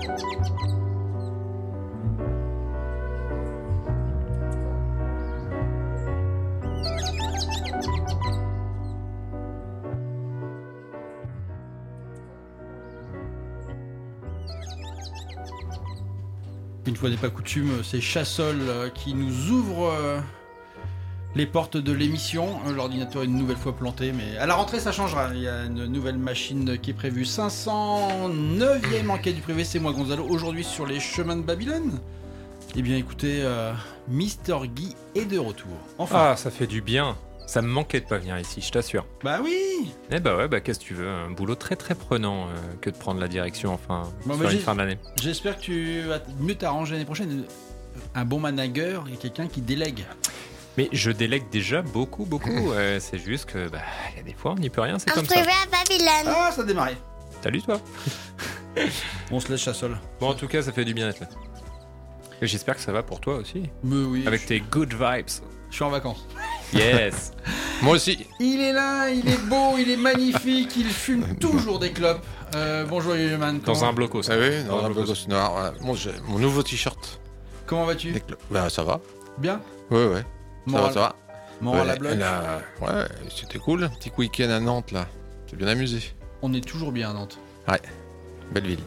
Une fois n'est pas coutume, c'est Chassol qui nous ouvre les portes de l'émission. L'ordinateur est une nouvelle fois planté, mais à la rentrée ça changera. Il y a une nouvelle machine qui est prévue. 509e enquête du privé, c'est moi Gonzalo. Aujourd'hui sur les chemins de Babylone. Eh bien écoutez, Mister Guy est de retour. Enfin. Ah, ça fait du bien. Ça me manquait de pas venir ici, je t'assure. Bah oui. Eh bah ouais, qu'est-ce que tu veux, un boulot très très prenant que de prendre la direction, enfin, sur une fin d'année. J'espère que tu vas mieux t'arranger l'année prochaine. Un bon manager et quelqu'un qui délègue. Mais je délègue déjà beaucoup. C'est juste que, y a des fois, on n'y peut rien, c'est comme ça. On se à Babylone. Ah, ça a démarré. Salut toi. On se laisse Chassol. Bon, en tout cas, ça fait du bien d'être là. Et j'espère que ça va pour toi aussi. Mais oui. Avec tes good vibes. Je suis en vacances. Yes. Moi aussi. Il est là, il est beau, il est magnifique, il fume toujours des clopes. Bonjour Yoyoman. Dans un blocos. Ah oui, dans un blocos noir. Voilà. Mon nouveau t-shirt. Comment vas-tu ? Ça va. Bien ? Ouais. Ça va. Moral à bloc. Ouais, c'était cool. Un petit week-end à Nantes là. J'ai bien amusé. On est toujours bien à Nantes. Ouais. Belle ville.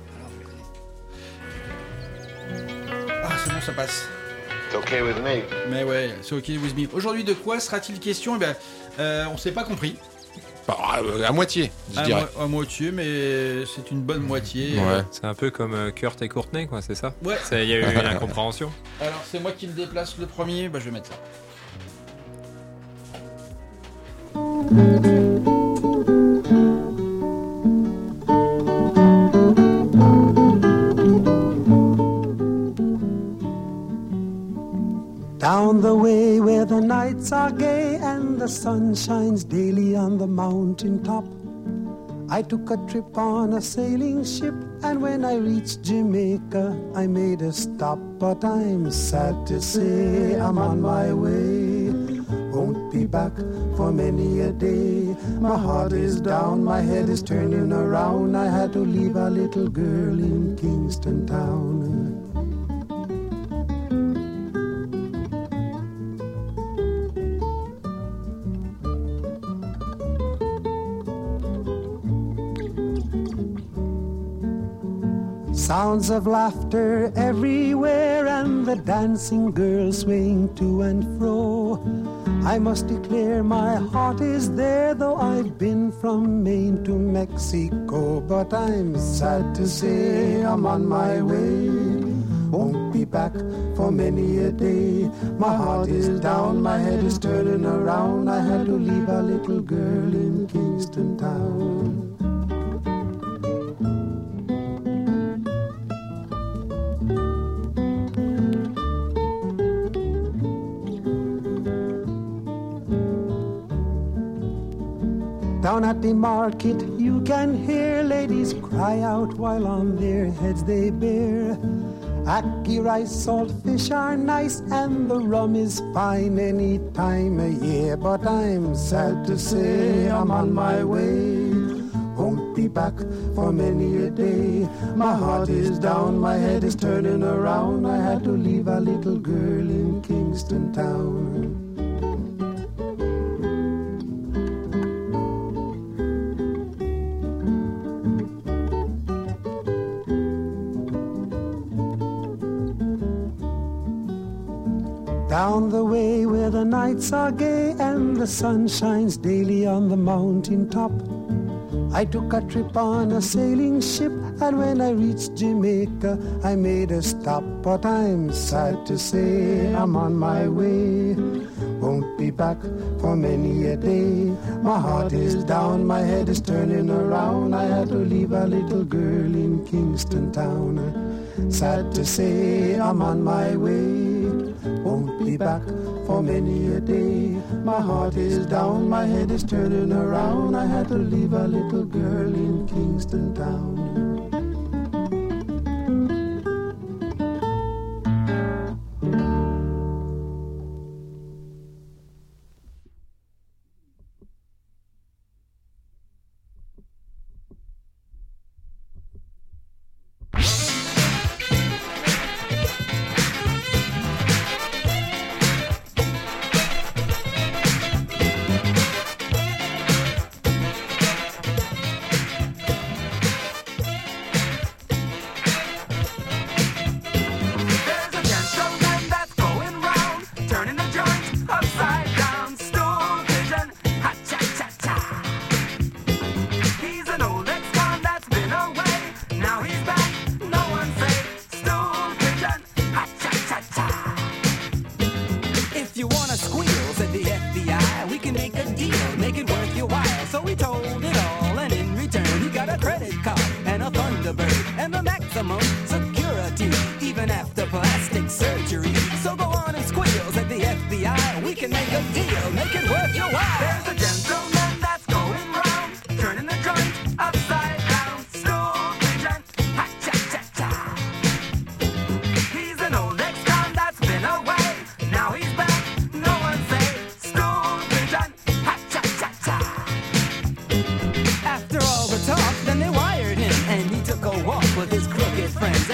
Ah, c'est bon, ça passe. It's okay with me. Mais ouais, c'est ok with me. Aujourd'hui, de quoi sera-t-il question ? Eh bien, on s'est pas compris. À moitié, je dirais. À moitié, mais c'est une bonne moitié. Ouais. C'est un peu comme Kurt et Courtney, quoi, c'est ça ? Ouais. Il y a eu une incompréhension. Alors, c'est moi qui me déplace le premier, je vais mettre ça. Down the way where the nights are gay and the sun shines daily on the mountain top, I took a trip on a sailing ship, and when I reached Jamaica I made a stop. But I'm sad to say I'm on my way, won't be back for many a day. My heart is down, my head is turning around, I had to leave a little girl in Kingston town. Sounds of laughter everywhere and the dancing girls swaying to and fro. I must declare my heart is there, though I've been from Maine to Mexico. But I'm sad to say I'm on my way, won't be back for many a day. My heart is down, my head is turning around, I had to leave a little girl in Kingston town. Down at the market you can hear ladies cry out while on their heads they bear. Ackee rice, salt fish are nice and the rum is fine any time of year. But I'm sad to say I'm on my way, won't be back for many a day. My heart is down, my head is turning around, I had to leave a little girl in Kingston town. Down the way where the nights are gay and the sun shines daily on the mountain top, I took a trip on a sailing ship, and when I reached Jamaica I made a stop. But I'm sad to say I'm on my way, won't be back for many a day. My heart is down, my head is turning around, I had to leave a little girl in Kingston town. Sad to say I'm on my way, won't be back for many a day. My heart is down, my head is turning around, I had to leave a little girl in Kingston town.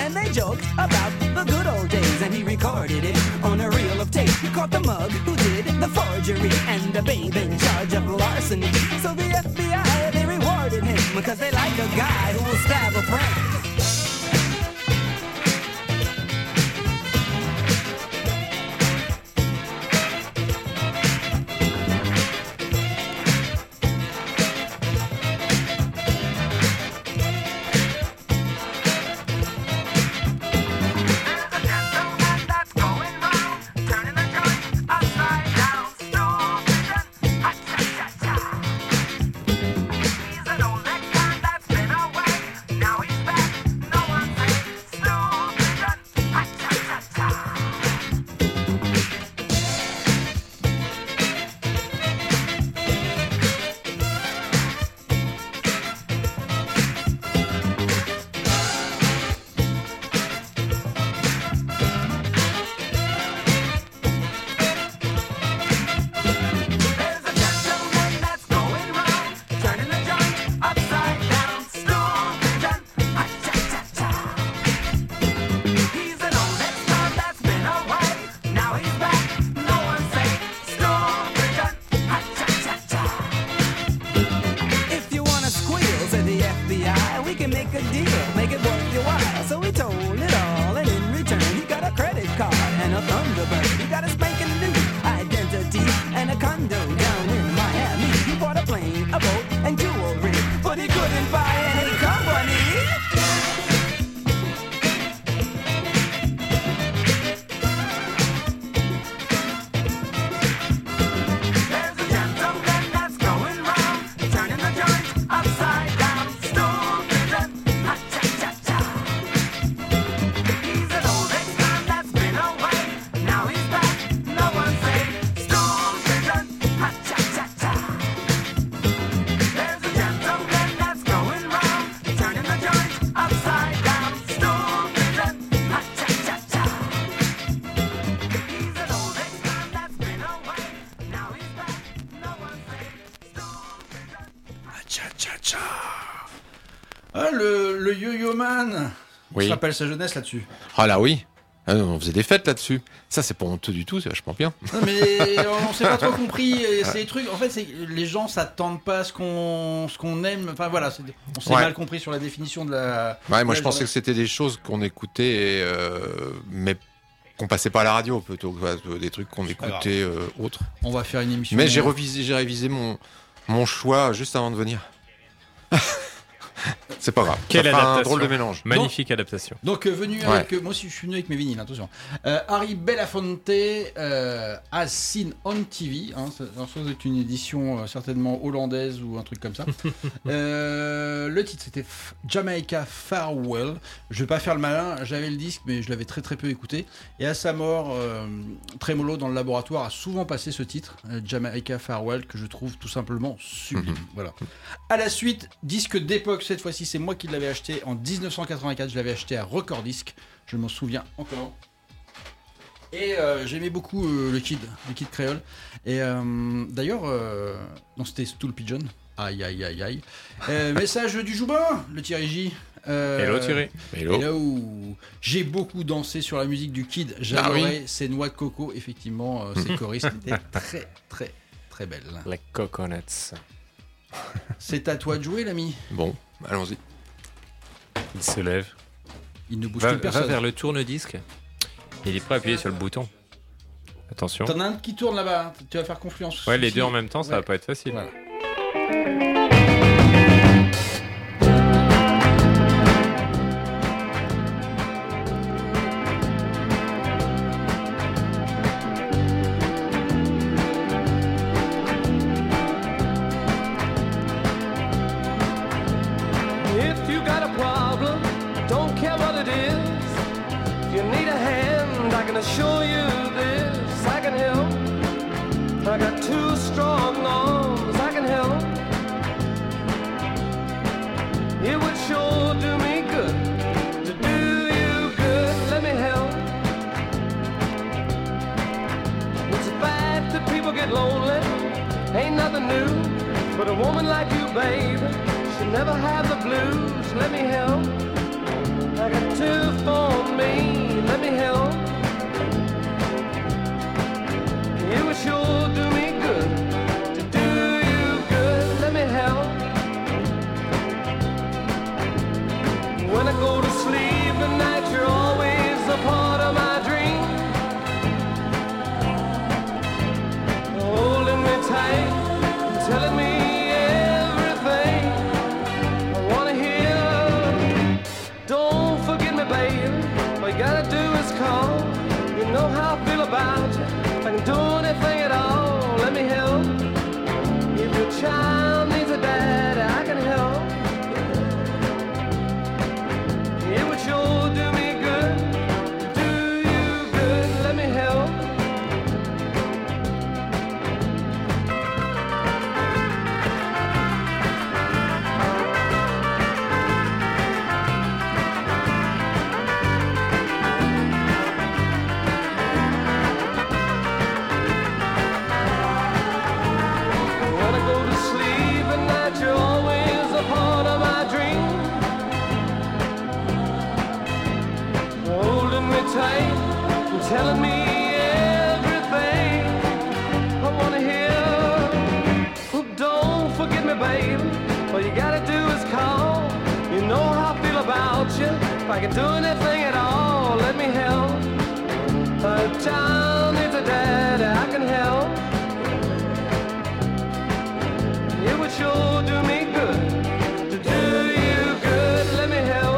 and they joked about the good old days. And he recorded it on a reel of tape. He caught the mug who did the forgery and the babe in charge of larceny. So the FBI, they rewarded him because they like a guy who will stab a friend. Le Yo-Yo Man. Il Oui. se rappelle sa jeunesse là-dessus. Ah là oui. Ah, on faisait des fêtes là-dessus. Ça, c'est pas honteux du tout, c'est vachement bien. Non, mais on s'est pas trop compris. C'est des trucs. En fait, les gens s'attendent pas à ce qu'on aime. Enfin voilà, on s'est mal compris sur la définition de la. Ouais, moi je pensais que c'était des choses qu'on écoutait, mais qu'on passait pas à la radio plutôt que des trucs qu'on écoutait autres. On va faire une émission. Mais j'ai révisé mon choix juste avant de venir. C'est pas grave. Quelle ça fera adaptation. un drôle de mélange. Magnifique adaptation. Donc venu avec moi aussi je suis venu avec mes vinyles, attention. Harry Belafonte, As Seen on TV, hein, ça c'est une édition certainement hollandaise ou un truc comme ça. Le titre c'était Jamaica Farewell. Je vais pas faire le malin, j'avais le disque mais je l'avais très très peu écouté. Et à sa mort, Tremolo dans le laboratoire a souvent passé ce titre, Jamaica Farewell, que je trouve tout simplement sublime. Voilà. À la suite, disque d'époque, cette fois-ci c'est moi qui l'avais acheté en 1984, je l'avais acheté à Record Disc, je m'en souviens encore. Et j'aimais beaucoup le Kid Creole. Et d'ailleurs, non c'était Stool Pigeon. Aïe aïe aïe aïe. Message du Joubin, le Thierry J. Hello Thierry. Hello. J'ai beaucoup dansé sur la musique du Kid. J'adorais ses noix de coco. Effectivement, ses choristes étaient très très très belles. Les coconuts. C'est à toi de jouer, l'ami. Bon, allons-y. Il se lève. Il ne bouge Va plus personne. vers le tourne-disque. Il est prêt à appuyer sur le bouton. Attention. T'en as un qui tourne là-bas. Tu vas faire confluence. Ouais, les deux en même temps, ça Ouais. va pas être facile. Voilà. If you got a problem, don't care what it is. If you need a hand, I can assure you this. I can help. I got two strong arms, I can help. It would sure do me good to do you good. Let me help. It's a fact that people get lonely, ain't nothing new. But a woman like you, baby, should never have the blues. Let me help. I got two All you gotta do is call. You know how I feel about you. If I can do anything at all, let me help. If your child needs a dad, I can help. It would sure do me good. Do you good, let me help. Telling me everything I wanna hear. Oh, don't forget me, baby. All you gotta do is call. You know how I feel about you. If I can do anything at all, let me help. A child needs a dad, I can help. It would sure do me good to do you good. Let me help.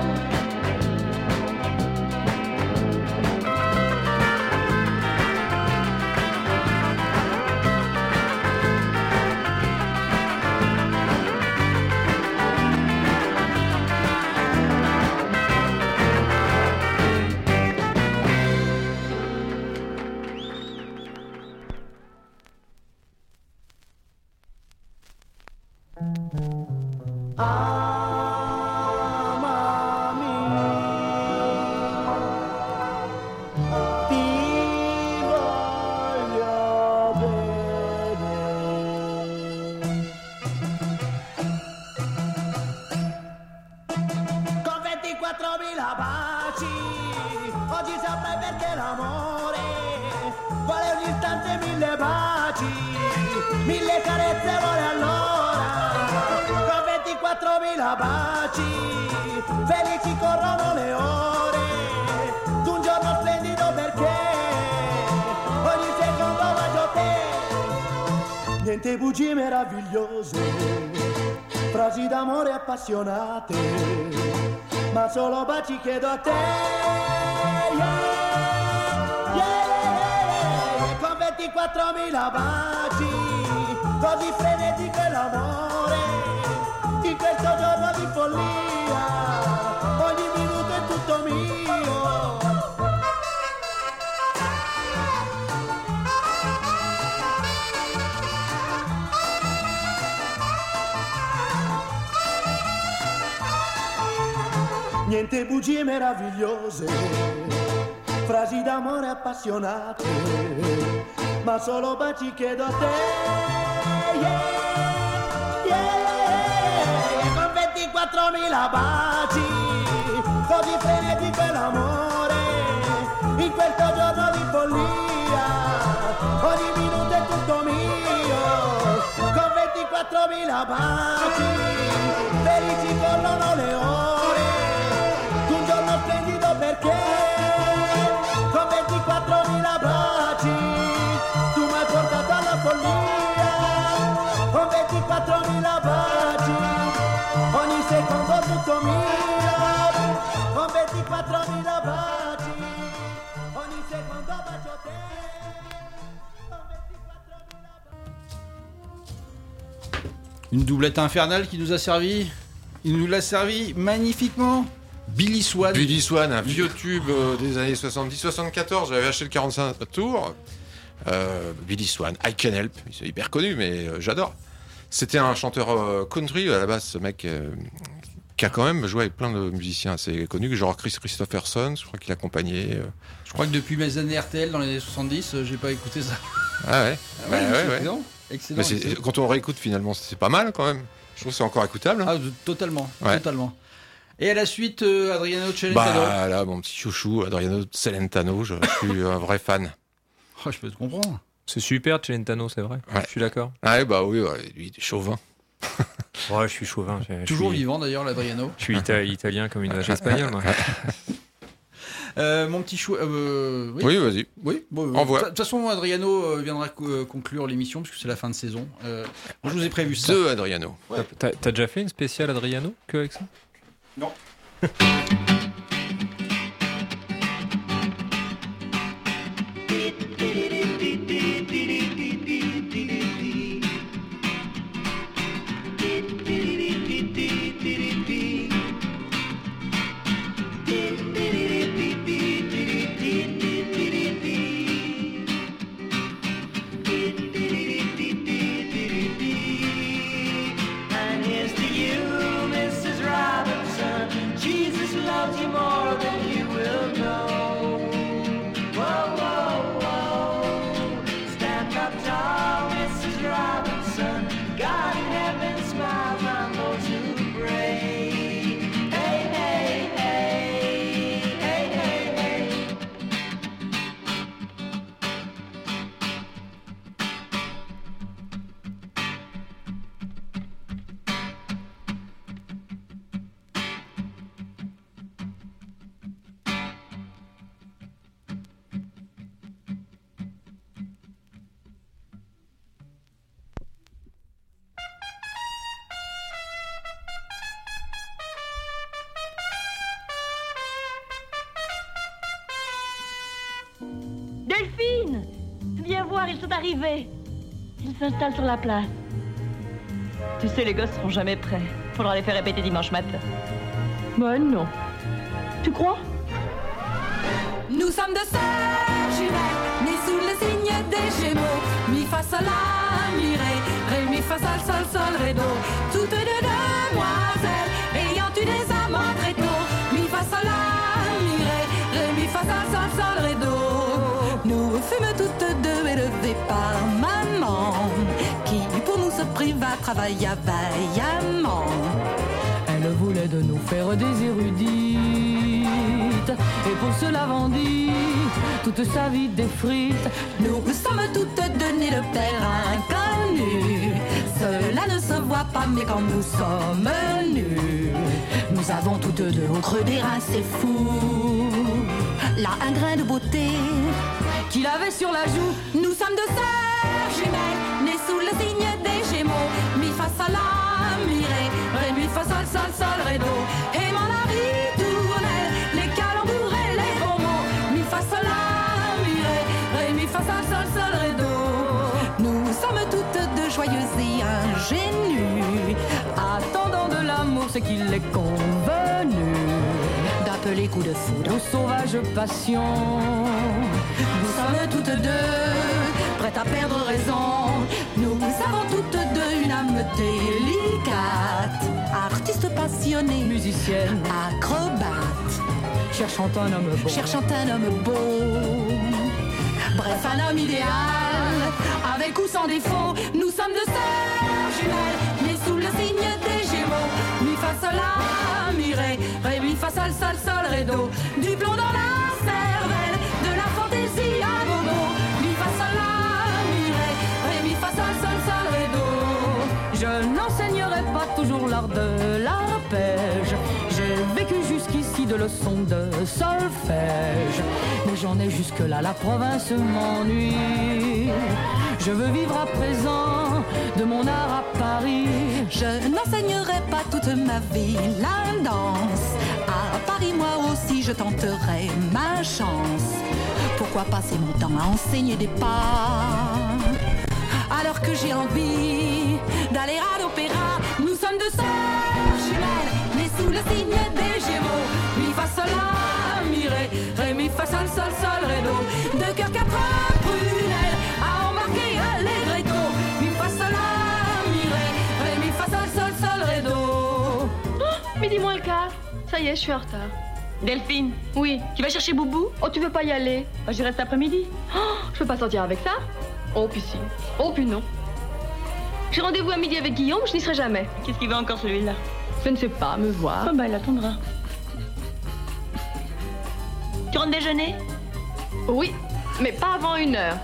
Felici corrono le ore d'un giorno splendido perché ogni secondo bacio te. Niente bugie meravigliose, frasi d'amore appassionate, ma solo baci chiedo a te. Yeah, yeah, con 24.000 baci, così frenetico è l'amore, in questo giorno di follia, ogni minuto è tutto mio. Niente bugie meravigliose, frasi d'amore appassionate, ma solo baci chiedo a te. Yeah, yeah, con 24.000 baci, così frenetico è l'amore, in questo giorno di follia, ogni minuto è tutto mio. Con 24.000 baci, felici corrono le ore, d'un giorno splendido perché, con 24.000 baci, tu mi hai portato alla follia, con 24.000 baci, ogni secondo tutto mio, con 24.000 baci, ogni secondo bacio te, con 24.000 baci. Une doublette infernale qui nous a servi. Il nous l'a servi magnifiquement. Billy Swan. Billy Swan, un vieux tube des années 70-74. J'avais acheté le 45 tours. Billy Swan, I Can Help. C'est hyper connu, mais j'adore. C'était un chanteur country à la base, ce mec qui a quand même joué avec plein de musiciens assez connus, genre Chris Christopherson, je crois qu'il accompagnait. Je crois que depuis mes années RTL dans les années 70, j'ai pas écouté ça. Ah ouais, Ouais, ouais. excellent. Excellent, Mais excellent. quand on réécoute, finalement, c'est pas mal quand même. Je trouve que c'est encore écoutable. Ah, totalement, Ouais. totalement. Et à la suite, Adriano Celentano. Bah là, mon petit chouchou, Adriano Celentano, je suis un vrai fan. Oh, je peux te comprendre. C'est super, Celentano, c'est vrai. Ouais. Je suis d'accord. Ah ouais, bah oui, ouais, lui, il est chauvin. Ouais, je suis chauvin. Toujours je suis, vivant d'ailleurs, l'Adriano. Je suis italien comme une vache espagnole. moi. Mon petit chou. Oui. Oui, vas-y. Oui, bon, Envoie. de toute façon, Adriano viendra conclure l'émission puisque c'est la fin de saison. Moi, je vous ai prévu ça. De Adriano. T'as déjà fait une spéciale Adriano qu'avec ça? Non. Delphine! Viens voir, ils sont arrivés. Ils s'installent sur la place. Tu sais, les gosses seront jamais prêts. Faudra les faire répéter dimanche matin. Ben non. Tu crois? Nous sommes deux sœurs jumelles, nées sous le signe des Gémeaux. Mi fa sol la mi ré mi fa sol sol sol ré do. Toutes deux demoiselles ayant eu des amants très tôt. Mi fa sol la mi mi fa sol sol sol ré do. Nous fûmes toutes deux élevées par maman, qui pour nous se priva travailla vaillamment. Elle voulait de nous faire des érudites, et pour cela vendit toute sa vie des frites. Nous sommes toutes deux nées de pères inconnus. Cela ne se voit pas, mais quand nous sommes nus, nous avons toutes deux au creux des reins, c'est fou. Là, un grain de beauté qu'il avait sur la joue. Nous sommes deux sœurs jumelles, nées sous le signe des Gémeaux. Mi fa sol la mi ré mi fa sol sol sol ré do. Aimant la ritournelle, les calembours et les bons mots. Mi fa sol la mi ré mi fa sol sol sol ré do. Nous sommes toutes deux joyeuses et ingénues, attendant de l'amour ce qu'il est convenu d'appeler coup de foudre aux sauvages passions. Nous sommes toutes deux prêtes à perdre raison. Nous avons toutes deux une âme délicate, artiste passionnée, musicienne, acrobate, cherchant un homme beau, bref un homme idéal, avec ou sans défaut. Nous sommes deux sœurs jumelles, nées sous le signe des Gémeaux. Mi fa sol la mi ré mi fa sol sol sol ré do. Du plomb dans la cervelle, de la fantaisie à bobo. Mi fa sol la mi ré mi fa sol sol sol ré do. Je n'enseignerai pas toujours l'art de l'arpège. J'ai vécu jusqu'ici de leçons de solfège, mais j'en ai jusque-là, la province m'ennuie. Je veux vivre à présent de mon art à Paris. Je n'enseignerai pas toute ma vie la danse. À Paris, moi aussi, je tenterai ma chance. Pourquoi passer mon temps à enseigner des pas, alors que j'ai envie d'aller à l'opéra? Nous sommes deux sœurs jumelles, nées sous le signe des Gémeaux. Mi fa sol la mi ré mi fa sol sol sol ré do. Deux cœurs, quatre prunelles à embarquer allegretto. Mi fa sol la mi ré mi fa sol sol sol ré do. Midi moins le quart. Ça y est, je suis en retard. Delphine? Oui. Tu vas chercher Boubou? Oh, tu veux pas y aller? Bah, j'y reste après-midi. Oh, je peux pas sortir avec ça? Oh, puis si. Oh, puis non. J'ai rendez-vous à midi avec Guillaume, je n'y serai jamais. Qu'est-ce qu'il veut encore celui-là? Je ne sais pas, me voir. Oh, bah, il attendra. Tu rentres déjeuner? Oui, mais pas avant 1h.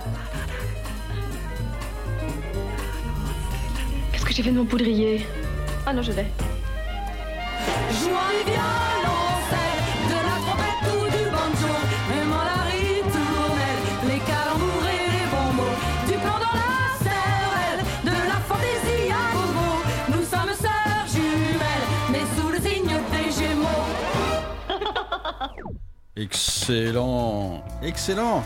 Qu'est-ce que j'ai fait de mon poudrier? Ah non, je l'ai. Jouant du violoncelle, de la trompette ou du banjo, aimant la ritournelle, les calembours et les bons mots, du plomb dans la cervelle, de la fantaisie à bobo. Nous sommes sœurs jumelles, mais sous le signe des Gémeaux. Excellent, excellent.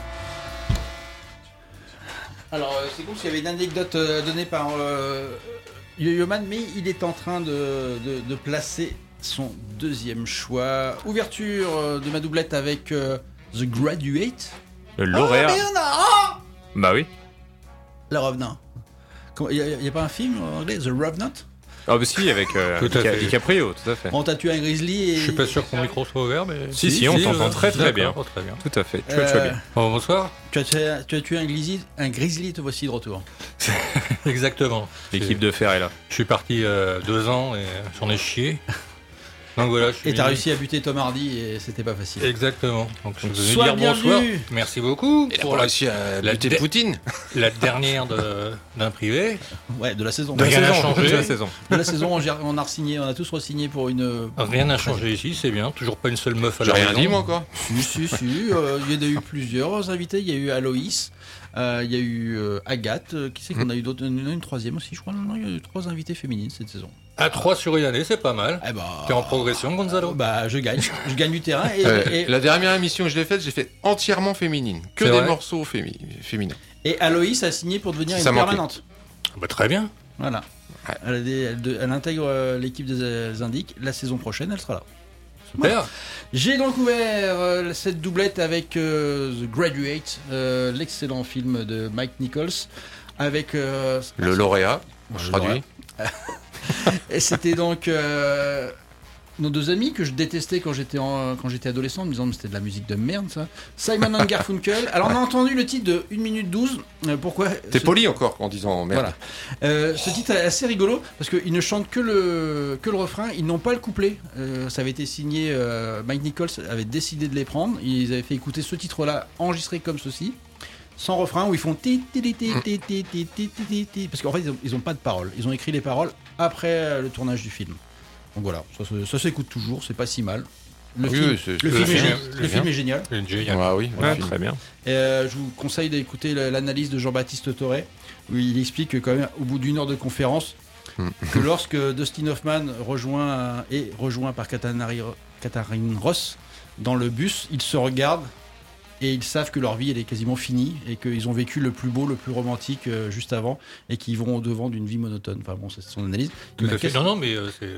Alors c'est cool, il y avait une anecdote donnée par Yo-Yo Man, mais il est en train de placer son deuxième choix. Ouverture de ma doublette avec The Graduate. Le lauréat. Oh, mais on a... Bah oui. Le Revenant. Il n'y a pas un film en anglais, The Revenant? Ah bah si, avec DiCaprio, tout à fait. On t'a tué un grizzly et... Je suis pas sûr que mon micro soit ouvert, mais... Si, on t'entend très bien. Très bien. Tout à fait, tu vas bien. Bon, bonsoir. Tu as tué un grizzly, te voici de retour. Exactement. L'équipe de fer est là. Je suis parti 2 ans et j'en ai chié. Donc voilà, et t'as réussi à buter Tom Hardy et c'était pas facile. Exactement. Donc je suis Sois venu dire bonsoir. bienvenue. Merci beaucoup. Il a pas réussi à buter Poutine. La dernière d'un privé. Ouais, de la saison. Rien n'a changé. De la saison. De la saison, on a re-signé, on a tous re-signé pour une. Rien n'a changé ici, c'est bien. Toujours pas une seule meuf à J'ai la rien réunion. dit moi encore. Si. Il y en a eu plusieurs invités. Il y a eu Aloïs, il y a eu Agathe. Qui c'est qu'on a eu d'autres? Une troisième aussi, je crois. Non, il y a eu 3 invités féminines cette saison. À 3 sur une année, c'est pas mal. Eh bah, T'es en progression, Gonzalo. Bah, je gagne du terrain. Et La dernière émission que je l'ai faite, j'ai fait entièrement féminine. Que C'est des vrai morceaux féminins. et Aloïs a signé pour devenir Ça une manquait. permanente. Bah, très bien. Voilà. Ouais. Elle intègre l'équipe des Indiques. La saison prochaine, elle sera là. Super. J'ai donc ouvert cette doublette avec The Graduate, l'excellent film de Mike Nichols, avec Le lauréat, je traduit. et c'était donc nos deux amis que je détestais quand j'étais adolescent, en me disant que c'était de la musique de merde ça. Simon and Garfunkel. Alors on a entendu le titre de 1 minute 12. Pourquoi T'es poli encore en disant merde. Voilà. Ce titre est assez rigolo parce qu'ils ne chantent que le refrain, ils n'ont pas le couplet. Ça avait été signé, Mike Nichols avait décidé de les prendre. Ils avaient fait écouter ce titre-là enregistré comme ceci, sans refrain, où ils font ti ti ti ti ti ti ti ti ti ti, parce qu'en fait ils ont pas de paroles. Ils ont écrit les paroles après le tournage du film. Donc voilà, ça s'écoute toujours, c'est pas si mal. Le film est génial. Ah oui, très bien. Je vous conseille d'écouter l'analyse de Jean-Baptiste Toré, où il explique que quand même, au bout d'une heure de conférence, que lorsque Dustin Hoffman est rejoint par Katharine Ross dans le bus, ils se regardent et ils savent que leur vie elle est quasiment finie et qu'ils ont vécu le plus beau, le plus romantique juste avant et qu'ils vont au devant d'une vie monotone. Enfin bon, c'est son analyse. Tout à fait. Non, mais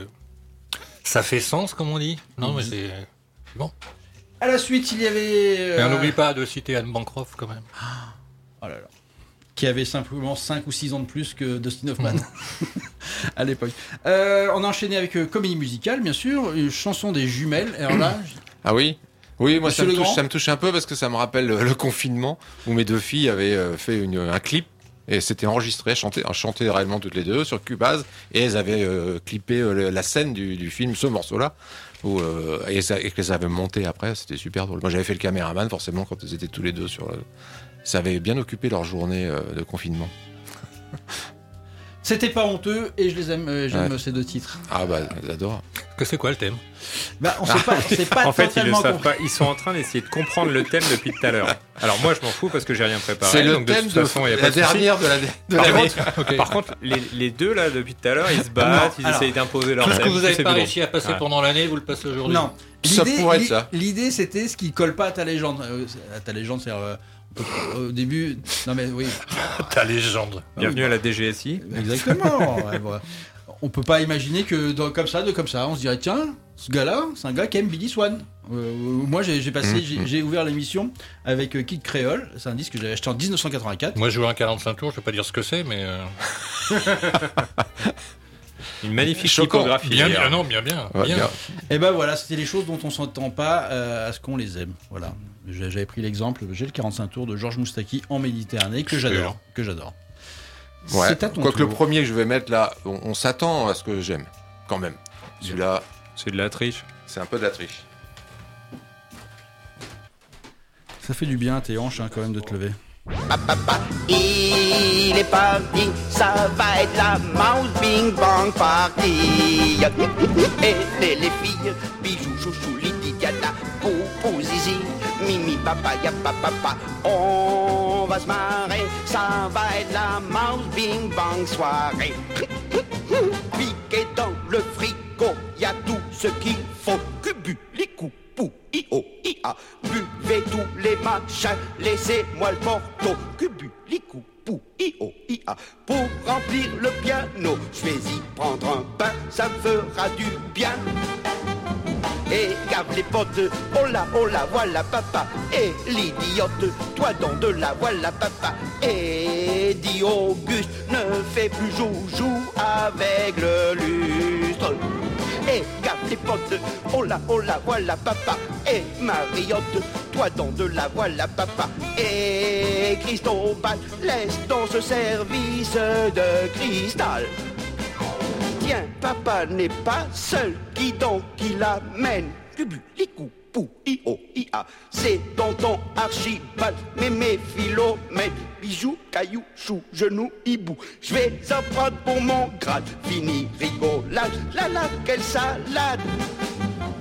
ça fait sens, comme on dit. Non, mais c'est bon. À la suite, il y avait... Mais on n'oublie pas de citer Anne Bancroft, quand même. Oh là là. Qui avait simplement 5 ou 6 ans de plus que Dustin Hoffman à l'époque. On a enchaîné avec comédie musicale, bien sûr, une chanson des jumelles. Alors là, Ah oui. Oui, moi ça Monsieur me touche un peu parce que ça me rappelle le confinement où mes deux filles avaient fait un clip et c'était enregistré, chanté réellement toutes les deux sur Cubase et elles avaient clippé la scène du film, ce morceau-là, et qu'elles avaient monté après, c'était super drôle. Moi j'avais fait le caméraman forcément quand elles étaient tous les deux ça avait bien occupé leur journée de confinement. c'était pas honteux et je les aime, j'aime ces deux titres. Ah bah j'adore. Que c'est quoi le thème? Bah, on sait pas, c'est pas En fait, ils le totalement savent compris. pas. Ils sont en train d'essayer de comprendre le thème depuis tout à l'heure. Alors moi, je m'en fous parce que j'ai rien préparé. C'est le donc thème de toute façon, il y a pas la de souci. dernière de la Par contre, les deux là depuis tout à l'heure, ils se battent, ils essayent d'imposer leur Tout ce que thème. vous n'avez C'est pas bon. réussi à passer Ouais. pendant l'année, vous le passez aujourd'hui. Non. Ça pourrait être ça. L'idée, c'était ce qui colle pas à ta légende. À ta légende, c'est au début. Non mais oui. Ta légende. Bienvenue à la DGSI. Exactement. Ouais, voilà. On peut pas imaginer que comme ça, on se dirait tiens, ce gars-là, c'est un gars qui aime Billy Swan. Moi, j'ai ouvert l'émission avec Kid Creole. C'est un disque que j'avais acheté en 1984. Moi, je joue un 45 tours, je vais pas dire ce que c'est, mais Une magnifique Choquant. typographie. bien. Ouais, bien. Et ben voilà, c'était les choses dont on s'entend pas à ce qu'on les aime. Voilà. J'avais pris l'exemple, j'ai le 45 tours de Georges Moustaki en Méditerranée que j'adore. Ouais. C'est à ton Quoique le tour. premier que je vais mettre là, on s'attend à ce que j'aime quand même. Celui-là, C'est de la triche. c'est un peu de la triche. Ça fait du bien à tes hanches quand même de te lever. Il est parti, ça va être la mouse bing bang party. Et les filles, bijoux, chouchou, Lydie, Diana, Poupou, Zizi, Mimi, papa, ya papa, on va se marrer, ça va être la mouse bing bang soirée. Piqué dans le frigo, y a tout ce qu'il faut, cubu, les coups. I-O, I-A, buvez tous les machins, laissez-moi le porto, cubu, licou, pou, I-O, I-A, pour remplir le piano, je vais y prendre un pain, ça me fera du bien. Et gave les potes, oh là, voilà papa, et l'idiote, toi dans de la voilà papa, et dit Auguste, ne fais plus joujou avec le lustre. Et gave les potes, oh là, voilà papa, et Mariotte, toi dans de la voilà papa, et Cristobal, laisse dans ce service de cristal. Tiens, papa n'est pas seul, qui donc il l'amène? Cubu, licou, pou, I-O, I-A, c'est tonton Archibald, mémé, Philomène, bijoux, caillou, chou, genou, hibou. Je vais en prendre pour mon grade, fini rigolade, la quelle salade.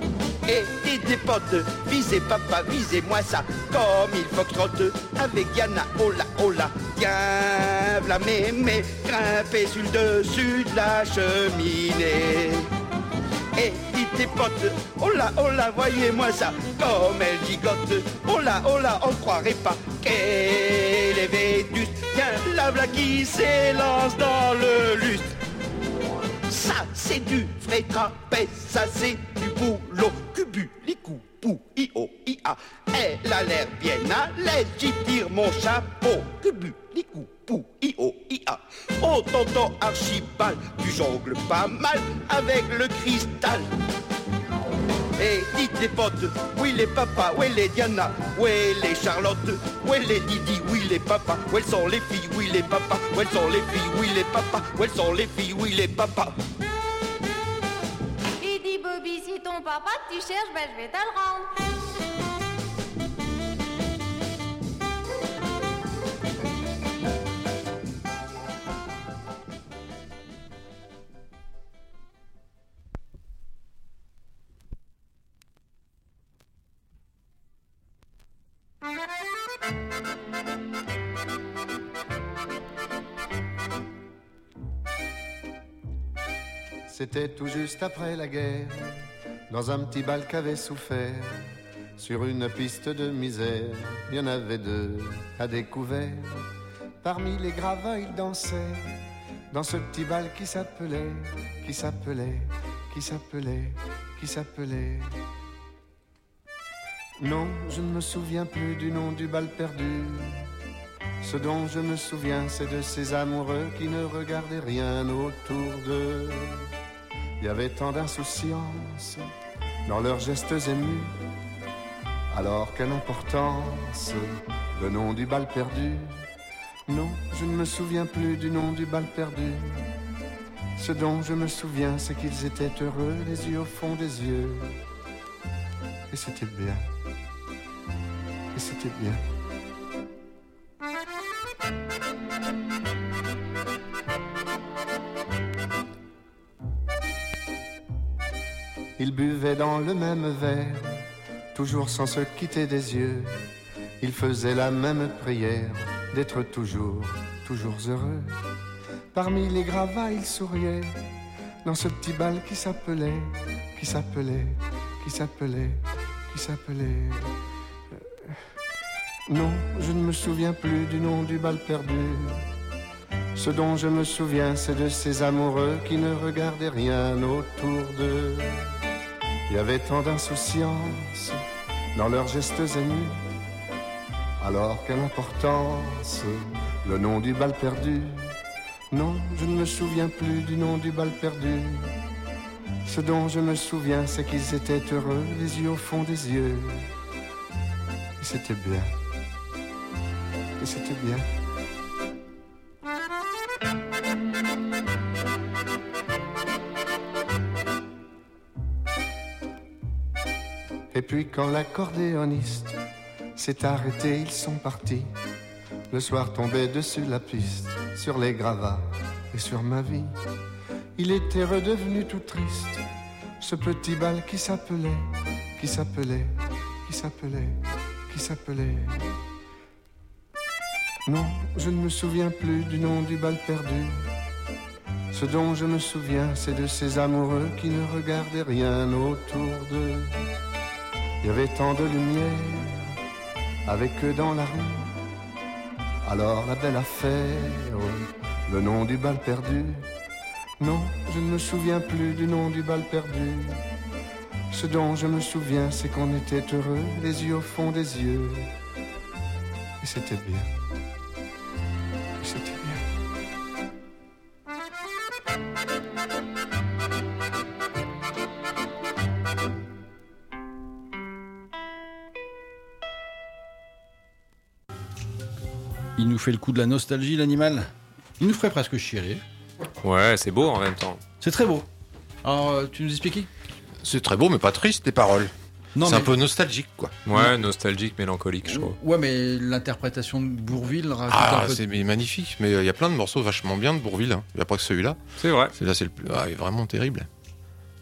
Et des potes, visez papa, visez-moi ça, comme il foxtrotte avec Diana, oh là, tiens, v'là mémé, grimpez sur le dessus de la cheminée. Et dites tes potes, oh là, voyez-moi ça, comme elle gigote, oh là, on ne croirait pas qu'elle est vétuste, tiens, la v'là qui s'élance dans le lustre. Ça c'est du vrai trapèze, ça c'est du boulot, cubulicou, pou, i-o, i-a. Elle a l'air bien à l'aise, j'y tire mon chapeau, cubulicou, pou, i-o, i-a. Oh tonton Archibald, tu jongles pas mal avec le cristal. Et dites les potes, oui les papas, oui les Diana, oui les Charlotte, oui les Didi, oui les papas, où elles sont les filles, oui les papas, où elles sont les filles, oui les papas, où elles sont les filles, oui les papas. Il dit Bobby, si ton papa tu cherches, ben je vais te le rendre. C'était tout juste après la guerre, dans un petit bal qu'avait souffert. Sur une piste de misère, il y en avait deux à découvert. Parmi les gravats, ils dansaient dans ce petit bal qui s'appelait. Non, je ne me souviens plus du nom du bal perdu. Ce dont je me souviens, c'est de ces amoureux qui ne regardaient rien autour d'eux. Il y avait tant d'insouciance dans leurs gestes émus. Alors quelle importance, le nom du bal perdu. Non, je ne me souviens plus du nom du bal perdu. Ce dont je me souviens, c'est qu'ils étaient heureux, les yeux au fond des yeux. Et c'était bien. Et c'était bien. Ils buvaient dans le même verre, toujours sans se quitter des yeux. Ils faisaient la même prière, d'être toujours heureux. Parmi les gravats, ils souriaient, dans ce petit bal qui s'appelait. Non, je ne me souviens plus du nom du bal perdu. Ce dont je me souviens, c'est de ces amoureux qui ne regardaient rien autour d'eux. Il y avait tant d'insouciance dans leurs gestes émus. Alors quelle importance, le nom du bal perdu. Non, je ne me souviens plus du nom du bal perdu. Ce dont je me souviens, c'est qu'ils étaient heureux, les yeux au fond des yeux. Et c'était bien. Et c'était bien. Et puis quand l'accordéoniste s'est arrêté, ils sont partis. Le soir tombait dessus la piste, sur les gravats et sur ma vie. Il était redevenu tout triste, ce petit bal qui s'appelait. Non, je ne me souviens plus du nom du bal perdu. Ce dont je me souviens, c'est de ces amoureux qui ne regardaient rien autour d'eux. Il y avait tant de lumière avec eux dans la rue. Alors la belle affaire, le nom du bal perdu. Non, je ne me souviens plus du nom du bal perdu. Ce dont je me souviens, c'est qu'on était heureux, les yeux au fond des yeux. Et c'était bien. Et c'était bien. Il nous fait le coup de la nostalgie, l'animal. Il nous ferait presque chier. Ouais, c'est beau en même temps. C'est très beau. Alors, tu nous expliques? C'est très beau, mais pas triste, les paroles. Non, c'est un peu nostalgique, quoi. Ouais, nostalgique, mélancolique, je trouve. Ouais, mais l'interprétation de Bourvil rajoute un peu... c'est magnifique, mais il y a plein de morceaux vachement bien de Bourvil. Hein. Il n'y a pas que celui-là. C'est vrai. Celui-là, c'est le plus... il est vraiment terrible.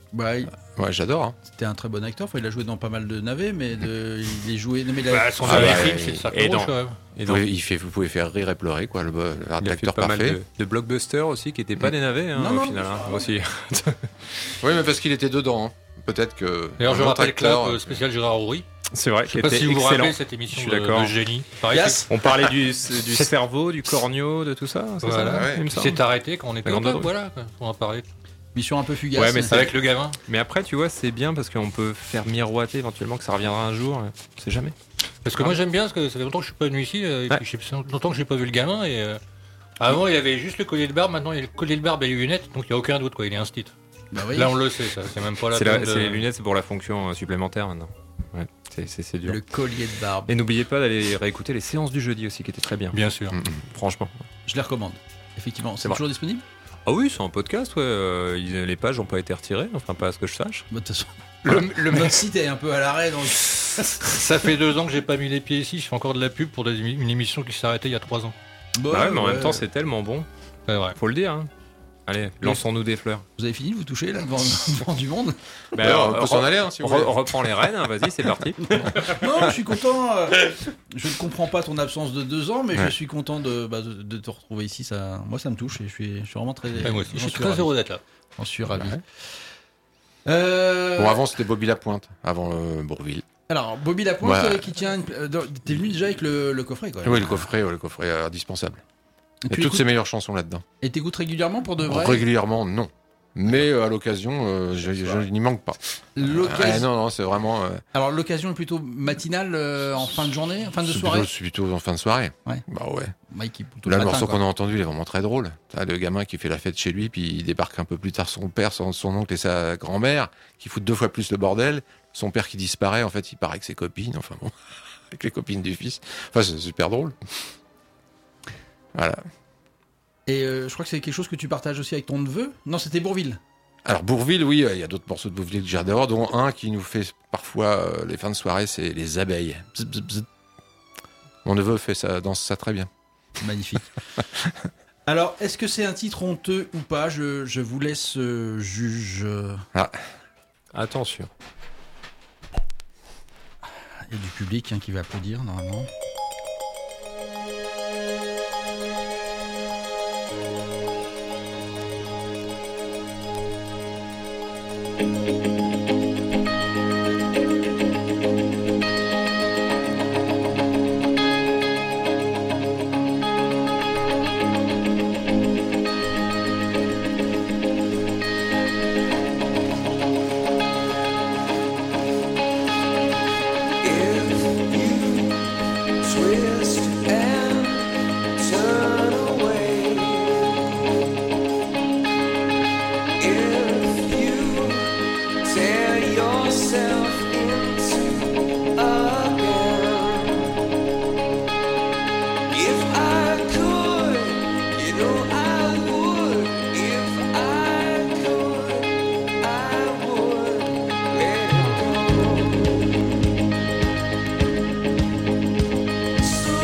Bah, Ouais, j'adore. Hein. c'était un très bon acteur. Enfin, il a joué dans pas mal de navets, mais il est joué. Non, mais il a- Bah, son Ah, dernier bah, film, c'est le Sacre et Rouge, dans- quand même. Et donc, Vous pouvez faire rire et pleurer, quoi. il a fait L'acteur pas mal parfait. de blockbusters aussi qui n'étaient pas des navets hein, Non, au non, final. Hein, aussi. Oui, mais parce qu'il était dedans. Hein. Peut-être que. D'ailleurs, je un autre rappelle acteur- Clap, spécial Gérard Houry. C'est vrai, Je qui sais pas était si vous vous excellent. rappelez cette émission Je suis de d'accord. génie. Pareil, Yes. On parlait du cerveau, du corneau, de tout ça. C'est Voilà, ça, ouais. il me c'est semble. s'est arrêté quand on était La au grande club, vadrouille. voilà, quoi. On en parlait. Mission un peu fugace. Ouais, mais c'est Avec le gamin. Mais après, tu vois, c'est bien parce qu'on peut faire miroiter éventuellement que ça reviendra un jour. On sait jamais. Parce que moi j'aime bien, parce que ça fait longtemps que je suis pas venu ici, et puis ça fait longtemps que j'ai pas vu le gamin, et avant il avait juste le collier de barbe, maintenant il a le collier de barbe et les lunettes, donc il n'y a aucun doute, quoi, il est instit. Bah oui. Là on le sait, ça, c'est même pas la C'est peine de... les lunettes, c'est pour la fonction supplémentaire maintenant. Ouais, c'est dur. Le collier de barbe. Et n'oubliez pas d'aller réécouter les séances du jeudi aussi qui étaient très bien. Bien sûr. Franchement. Je les recommande. Effectivement. C'est vrai. toujours disponible? Ah oui, c'est un podcast, ouais. Les pages n'ont pas été retirées, enfin pas à ce que je sache. Bah, de toute façon, Le notre site est un peu à l'arrêt, donc. Ça fait 2 ans que j'ai pas mis les pieds ici, je fais encore de la pub pour une émission qui s'est arrêtée il y a 3 ans. Bon, Bah ouais, mais en même temps, c'est tellement bon. C'est vrai. Faut le dire, hein. Allez, lançons-nous des fleurs. Vous avez fini de vous toucher là devant du monde? Bah, Alors, on peut s'en aller, hein, si vous voulez. On reprend les rênes, hein, vas-y, c'est parti. Non, je suis content. Je ne comprends pas ton absence de 2 ans, mais je suis content de te retrouver ici. Ça, moi, ça me touche et je suis vraiment très. Ouais, moi aussi, je j'en suis très ravi. heureux d'être là. J'en suis ravi. Bon, avant, c'était Bobby Lapointe, avant Bourvil. Alors, Bobby Lapointe Ouais. qui tient. T'es venu déjà avec le coffret, quoi. Oui, le coffret indispensable. Et Il y a toutes ses meilleures chansons là-dedans. Et t'écoutes régulièrement pour de vrai? Régulièrement, non. Mais à l'occasion, je n'y manque pas. L'occasion. Non, c'est vraiment. Alors, l'occasion est plutôt matinale en fin de journée, en fin de c'est soirée? plutôt en fin de soirée. Ouais. Bah ouais. Mike, il est plutôt Là, le matin, morceau quoi. qu'on a entendu, il est vraiment très drôle. T'as le gamin qui fait la fête chez lui, puis il débarque un peu plus tard son père, son oncle et sa grand-mère, qui foutent 2 fois plus le bordel. Son père qui disparaît, en fait, il part avec ses copines, enfin bon, avec les copines du fils. Enfin, c'est super drôle. Voilà. Et je crois que c'est quelque chose que tu partages aussi avec ton neveu? Non, c'était Bourvil. Alors Bourville, oui, il y a d'autres morceaux de Bourville que j'adore, dont un qui nous fait parfois les fins de soirée, c'est les abeilles. Bzz, bzz, bzz. Mon neveu fait ça, danse ça très bien. Magnifique. Alors, est-ce que c'est un titre honteux ou pas? Je vous laisse juge. Ah. Attention. Il y a du public qui va applaudir normalement. Twist and turn away. If you tear yourself into again. If I could, you know I would. If I could, I would let it go. So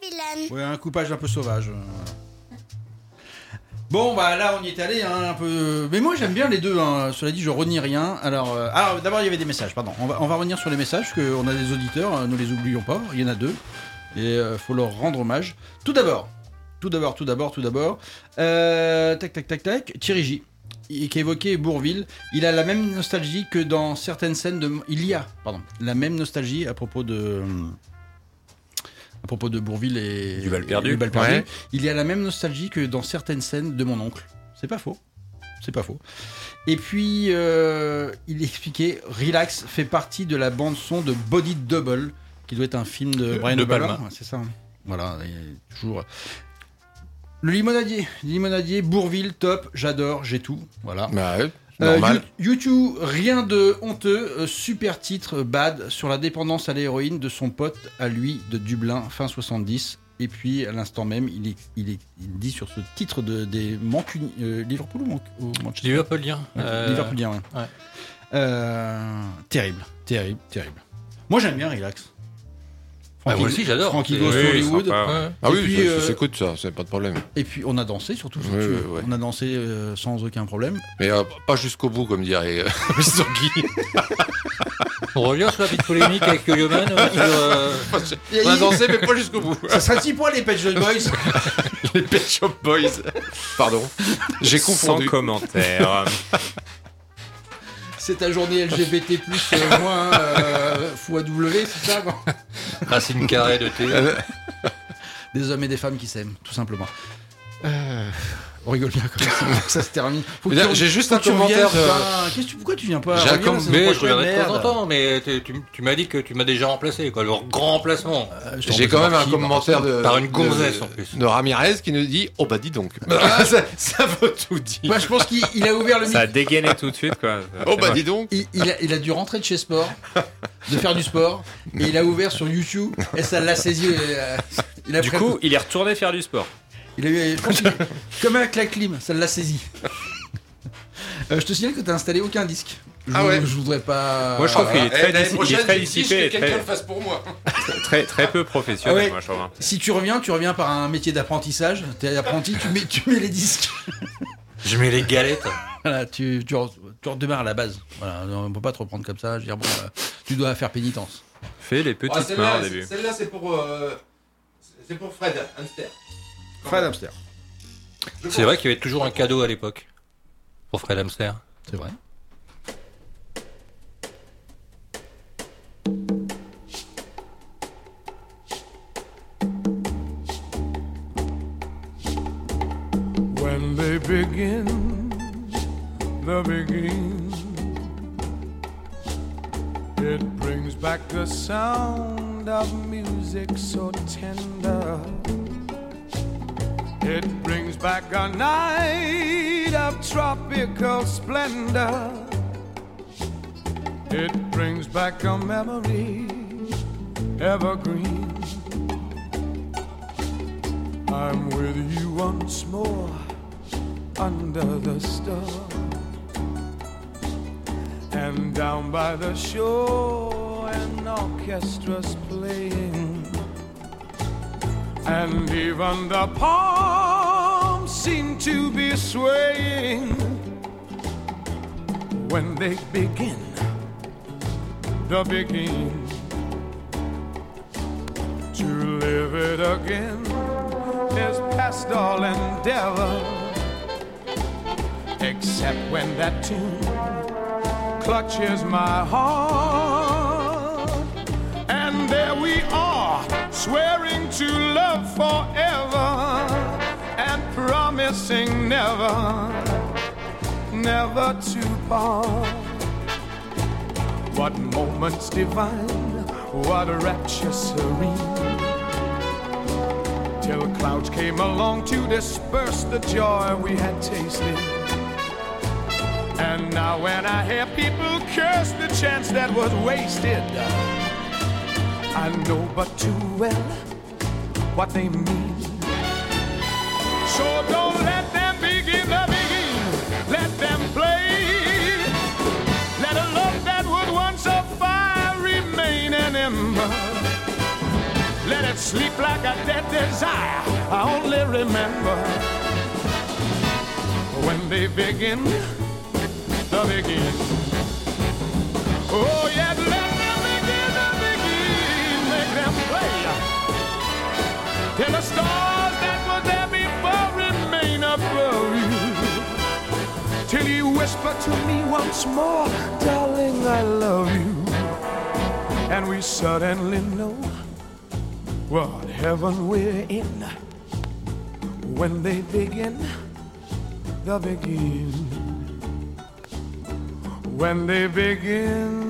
vilaine. Ouais, un coupage un peu sauvage. Bon, bah là, on y est allé un peu. Mais moi, j'aime bien les deux. Cela dit, je renie rien. Alors d'abord, il y avait des messages. Pardon. On va revenir sur les messages, parce qu'on a des auditeurs. Ne les oublions pas. Il y en a 2. Et faut leur rendre hommage. Tout d'abord. Tac. Thierry J. Qui évoquait Bourvil. Il a la même nostalgie que dans certaines scènes de. La même nostalgie à propos de Bourvil et du Bal perdu. Ouais. Il y a la même nostalgie que dans certaines scènes de mon oncle. C'est pas faux. Et puis, il expliquait Relax fait partie de la bande-son de Body Double, qui doit être un film de Brian De Palma. Ouais, c'est ça. Voilà, et toujours. Le limonadier, Bourvil, top, j'adore, j'ai tout. Voilà. Bah ouais. Normal. YouTube, rien de honteux, super titre, Bad, sur la dépendance à l'héroïne de son pote à lui de Dublin, fin 70. Et puis, à l'instant même, il dit sur ce titre des Liverpool ou Manchester ? Liverpoolien. Liverpoolien, ouais. Terrible. Moi, j'aime bien Relax. Moi aussi, j'adore. Frankie Goes to Hollywood. Ah oui, puis, ça s'écoute, ça, c'est pas de problème. Et puis, on a dansé surtout. Ouais. On a dansé sans aucun problème. Mais pas jusqu'au bout, comme dirait Mr. Guy. On revient sur la petite polémique avec Yo-Yo Man. On a dansé, mais pas jusqu'au bout. Ça serait 6 points, les Pet Shop Boys. Les Pet Shop Boys. Pardon. J'ai confondu. Sans commentaire. C'est ta journée LGBT+, moins fou AW, c'est ça quoi. Racine carrée de thé. Des hommes et des femmes qui s'aiment, tout simplement. On rigole bien comme ça se termine. J'ai juste un commentaire. Pourquoi tu viens pas? J'ai je reviendrai de temps en temps, mais tu m'as dit que tu m'as déjà remplacé, quoi, le grand remplacement. J'ai quand même un commentaire par une gonzesse en plus. De Ramirez qui nous dit oh bah dis donc. Ça veut tout dire. Moi je pense qu'il a ouvert le Ça a dégainé tout de suite quoi. Oh bah dis donc. Il a dû rentrer de chez Sport, de faire du sport, et il a ouvert sur YouTube et ça l'a saisi. Du coup, il est retourné faire du sport. Il a eu, comme avec la clim, ça l'a saisi. Je te signale que t'as installé aucun disque. Je voudrais pas. Moi je trouve qu'il est très dissipé. Que quelqu'un le fasse pour moi. Très peu professionnel, moi je trouve. Si tu reviens par un métier d'apprentissage. T'es apprenti, tu mets les disques. Je mets les galettes. Voilà, tu redémarres à la base. Voilà, on peut pas te reprendre comme ça. Je veux dire, tu dois faire pénitence. Fais les petites mains au début. Celle-là c'est pour Fred Hamster. Fred Hamster. C'est vrai qu'il y avait toujours un cadeau à l'époque pour Fred Hamster. C'est vrai. When they begin, the beginning, it brings back the sound of music so tender. It brings back a night of tropical splendor. It brings back a memory evergreen. I'm with you once more under the stars, and down by the shore an orchestra's playing, and even the palms seem to be swaying when they begin the beginning to live it again is past all endeavor, except when that tune clutches my heart, and there we are swearing to love forever and promising never, never to part. What moments divine, what rapture serene, till clouds came along to disperse the joy we had tasted. And now when I hear people curse the chance that was wasted, I know but too well what they mean. So don't let them begin the beginning, let them play. Let a love that was once a fire remain an ember. Let it that sleep like a dead desire. I only remember when they begin, the begin. Oh yeah, let them begin, the begin. Make them play till the stars that were there before remain above you. Till you whisper to me once more, darling, I love you. And we suddenly know what heaven we're in when they begin, the begin. When they begin.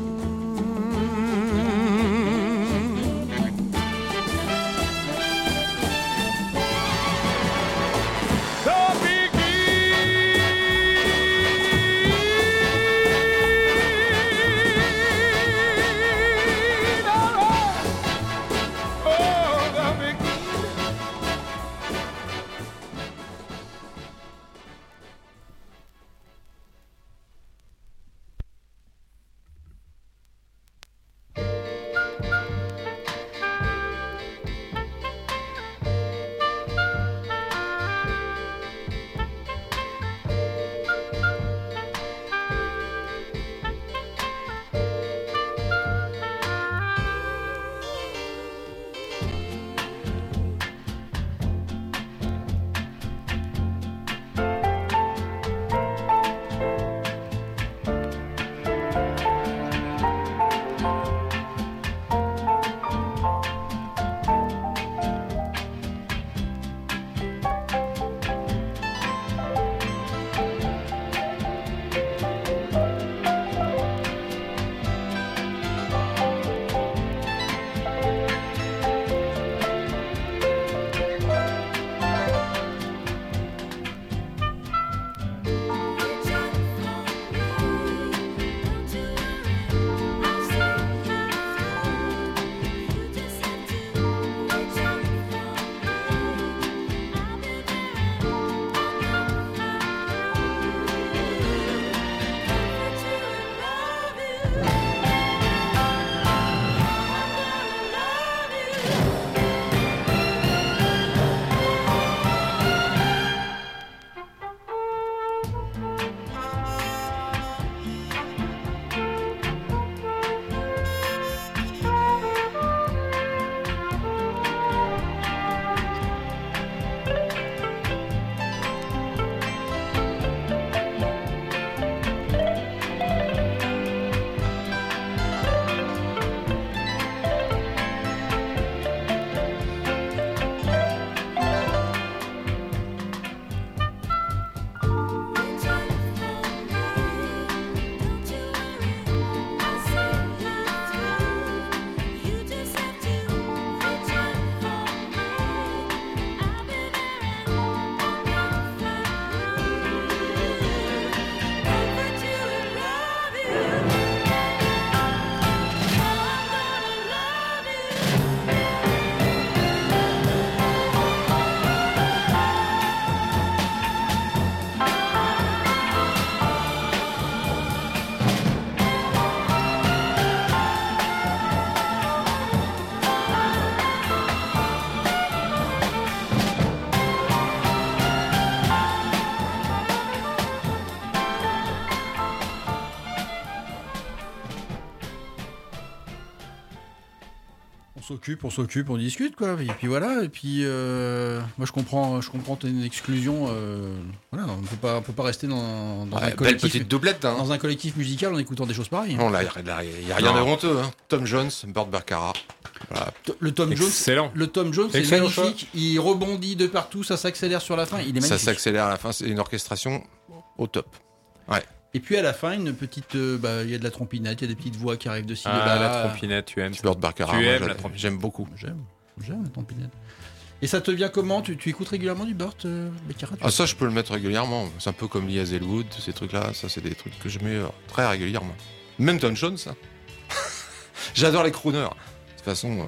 On s'occupe, on discute quoi. Et puis voilà. Et puis moi je comprends ton exclusion. Voilà, on peut pas rester dans un collectif. Petite doublette. Hein. Dans un collectif musical en écoutant des choses pareilles. Non, là, il y a rien de honteux. Hein. Tom Jones, Burt Baccarat. Voilà. Le Tom Jones, c'est excellent magnifique. Choix. Il rebondit de partout, ça s'accélère sur la fin. Il est magnifique. Ça s'accélère à la fin. C'est une orchestration au top. Ouais. Et puis à la fin, une petite, il y a de la trompinette, il y a des petites voix qui arrivent de ci, de là. La trompinette, tu aimes. Burt Baccarat, Tu aimes la trompinette. J'aime beaucoup. J'aime la trompinette. Et ça te vient comment ? Tu écoutes régulièrement du Burt Baccarat ? Ah ça, je peux le mettre régulièrement. C'est un peu comme Lee Hazelwood, ces trucs-là. Ça, c'est des trucs que je mets très régulièrement. Même Tom Jones, ça. J'adore les crooners. De toute façon,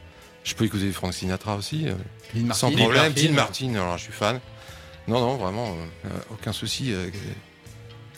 je peux écouter Frank Sinatra aussi. Sans problème. Dean Martin, alors je suis fan. Non, vraiment, aucun souci.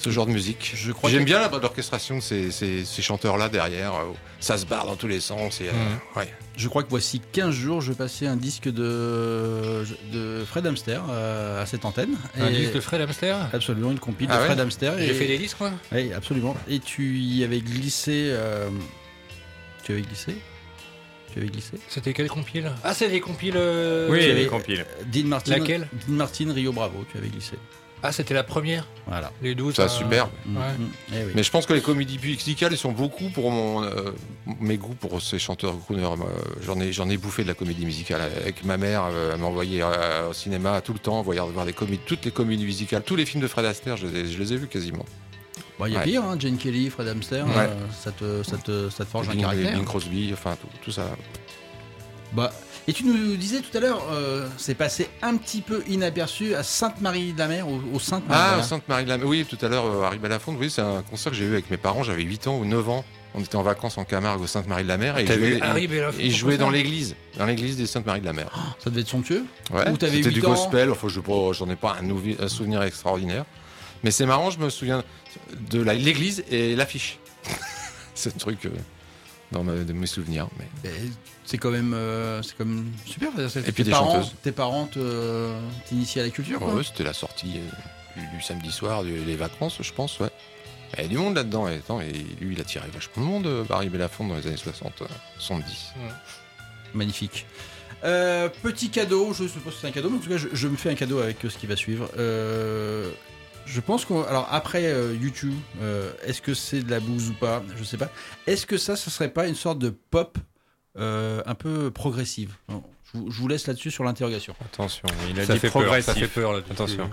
Ce genre de musique. J'aime bien l'orchestration de ces chanteurs-là derrière. Ça se barre dans tous les sens. Et, ouais. Je crois que voici 15 jours, je passais un disque de Fred Hamster à cette antenne. Un disque de Fred Hamster ? Absolument, une compile de Fred Hamster. J'ai fait des disques, moi ? Oui, absolument. Et tu y avais glissé... Tu avais glissé ? C'était quelle compile ? Ah, c'est les compiles... Oui, les compiles. Dean Martin. Laquelle ? Dean Martin, Rio Bravo, tu avais glissé. Ah, c'était la première ? Voilà. Les 12. C'est superbe. Ouais. Eh oui. Mais je pense que les comédies musicales, ils sont beaucoup pour mes goûts pour ces chanteurs crooners. J'en ai bouffé de la comédie musicale. Avec ma mère, elle m'envoyait au cinéma tout le temps, voir toutes les comédies musicales, tous les films de Fred Astaire, je les ai vus quasiment. Il y a pire, hein, Jane Kelly, Fred Hamster, ça te forge un caractère. Bing Crosby, enfin tout ça. Et tu nous disais tout à l'heure, c'est passé un petit peu inaperçu à Sainte-Marie-de-la-Mer, au Sainte-Marie-de-la-Mer. Ah, Sainte-Marie-de-la-Mer, oui, tout à l'heure, Harry Belafonte, oui, c'est un concert que j'ai eu avec mes parents, j'avais 8 ans ou 9 ans. On était en vacances en Camargue au Sainte-Marie-de-la-Mer et il jouait dans l'église des Sainte-Marie-de-la-Mer. Ça devait être somptueux. Ouais, ou t'avais c'était 8 du ans. gospel, enfin, j'en ai pas un souvenir extraordinaire. Mais c'est marrant, je me souviens de l'église et l'affiche. C'est un truc de mes souvenirs. Mais... C'est quand même super. Et puis des chanteuses. Tes parents t'initiaient à la culture, quoi. Ouais, c'était la sortie du samedi soir, les vacances, je pense, ouais. Il y a du monde là-dedans, et lui, il a tiré vachement de monde, Barry Belafonte, dans les années 60, 70. Magnifique. Petit cadeau, je ne sais pas si c'est un cadeau, mais en tout cas, je me fais un cadeau avec ce qui va suivre. Je pense alors après YouTube, est-ce que c'est de la bouse ou pas ? Je sais pas. Est-ce que ça serait pas une sorte de pop un peu progressive ? Je vous laisse là-dessus sur l'interrogation. Attention, il a dit progressif. Ça fait peur, là. Attention.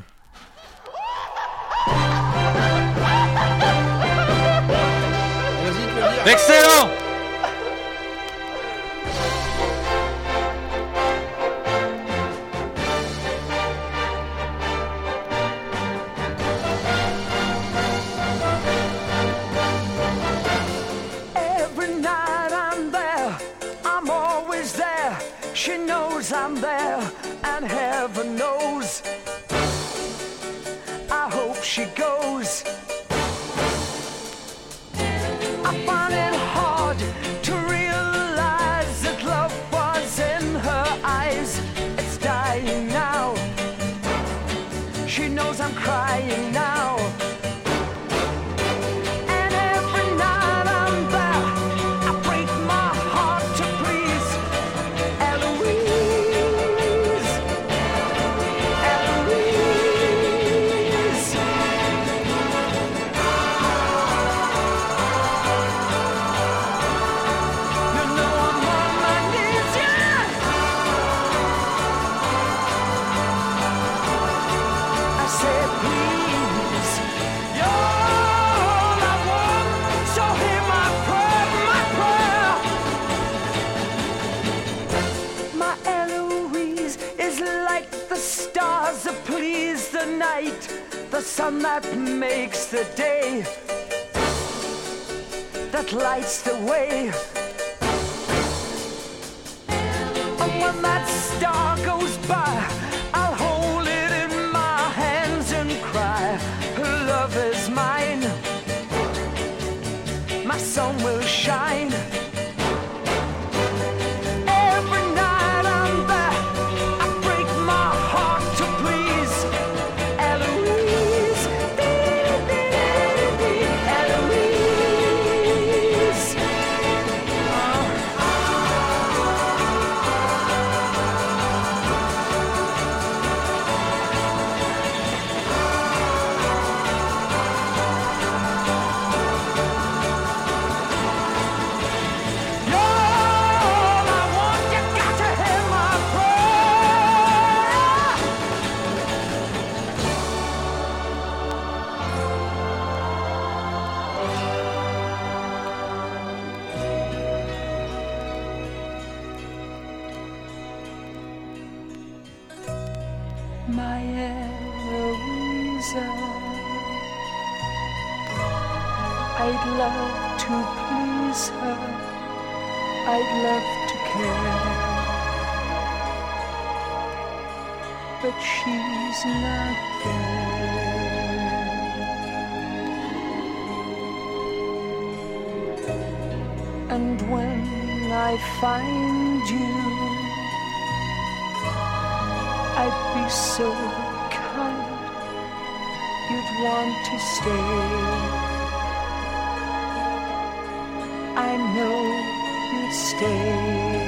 Vas-y, tu peux le dire. Excellent! Every night I'm there, I'm always there. She knows I'm there, and heaven knows I hope she goes. I find it hard to realize that love was in her eyes. It's dying now. She knows I'm crying now. And every night I'm there, I break my heart to please Eloise. Eloise. You know I'm on my knees, yeah. I said, please, you're all I want, so hear my prayer, my prayer. My Eloise is like the stars that please the night, the sun that makes the day, that lights the way. And when that star goes by, I'll hold it in my hands and cry, her love is mine, my sun will shine. Every night I'm there, I break my heart to please Eloise. Eloise. You're all I want, you got to hear my prayer. My Eloisa, I'd love to please her, I'd love to care, but she's not there. And when I find you, I'd be so kind, you'd want to stay. I know you'd stay.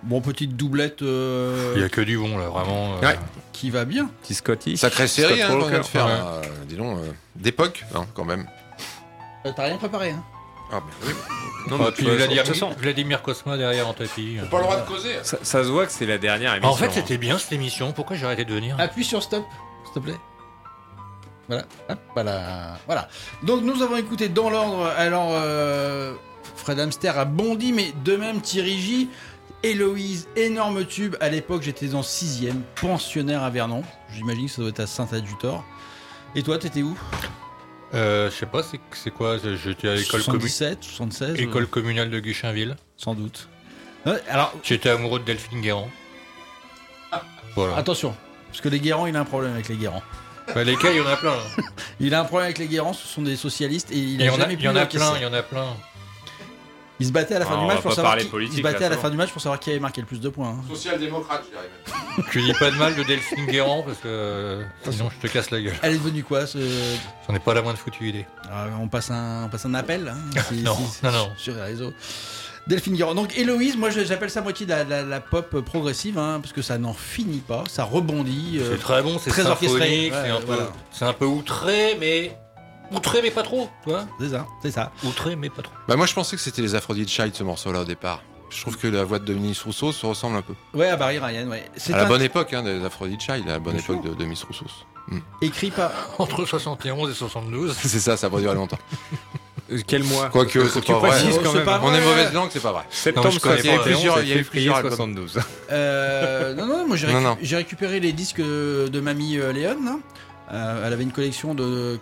Bon, petite doublette Il y a que du bon, là, vraiment. Ouais. qui va bien. Petit Scotty. Sacrée série, Scott qu'on Walker. vient de faire. Ouais. Là. Dis donc, d'époque, quand même. T'as rien préparé, hein? Ah, oui. Non, Ah, mais puis de toute façon, Vladimir Cosma derrière en tapis. Pas le droit de causer. ça se voit que c'est la dernière émission. En fait, c'était bien cette émission. Pourquoi j'ai arrêté de venir? Appuie sur stop, s'il te plaît. Voilà, hop, voilà. Donc nous avons écouté dans l'ordre. Alors, Fred Hamster a bondi, mais de même Thierry J. Héloïse, énorme tube. À l'époque, j'étais en 6ème, pensionnaire à Vernon. J'imagine que ça doit être à Saint-Adjutor. Et toi, t'étais où? Je sais pas, c'est quoi? J'étais à l'école 77, 76 école communale de Guichinville. sans doute. Ouais, alors, J'étais amoureux de Delphine Guérand. Voilà. attention, parce que les Guérans, il a un problème avec les Guérans. Bah, lesquels, il y en a plein. Hein. Il a un problème avec les Guérans, ce sont des socialistes et il Il y a en a, jamais il pu y en a l'encaisser. plein, il y en a plein. Il se battait à la fin Ah, du on match va pour pas savoir parler qui... politique, Il se battait là, à la ça fin va. du match pour savoir qui avait marqué le plus de points. Hein. Social-démocrate, je dirais même. Tu dis pas de mal de Delphine Guérand parce que sinon je te casse la gueule. Elle est devenue quoi ce... J'en ai pas la moindre foutue idée. on passe un appel hein, Non, non. sur les réseaux. Delphine Guérand. Donc Héloïse, moi j'appelle ça moitié de la pop progressive hein, parce que ça n'en finit pas, ça rebondit. C'est très bon, c'est très orchestré. symphonique, Ouais, c'est un peu, voilà. c'est un peu outré mais pas trop, tu vois. C'est ça. Outré mais pas trop. Bah, moi, je pensais que c'était les Aphrodite Child, ce morceau-là, au départ. Je trouve que la voix de Dominique Rousseau se ressemble un peu. Ouais, à Barry Ryan, ouais. C'est À la bonne époque, des Aphrodite Child, à la bonne Bien époque sûr. de Dominique Rousseau. écrit par. Entre 71 et 72. C'est ça, ça va durer longtemps. Quel mois? Quoique, c'est pas vrai. précises quand C'est même. pas On est vrai. mauvaise langue, c'est pas vrai. Septembre je connais 71, pas. Il y a eu plusieurs albums. 72. Non, moi Non. j'ai récupéré les disques de mamie Léon. Hein. Elle avait une collection de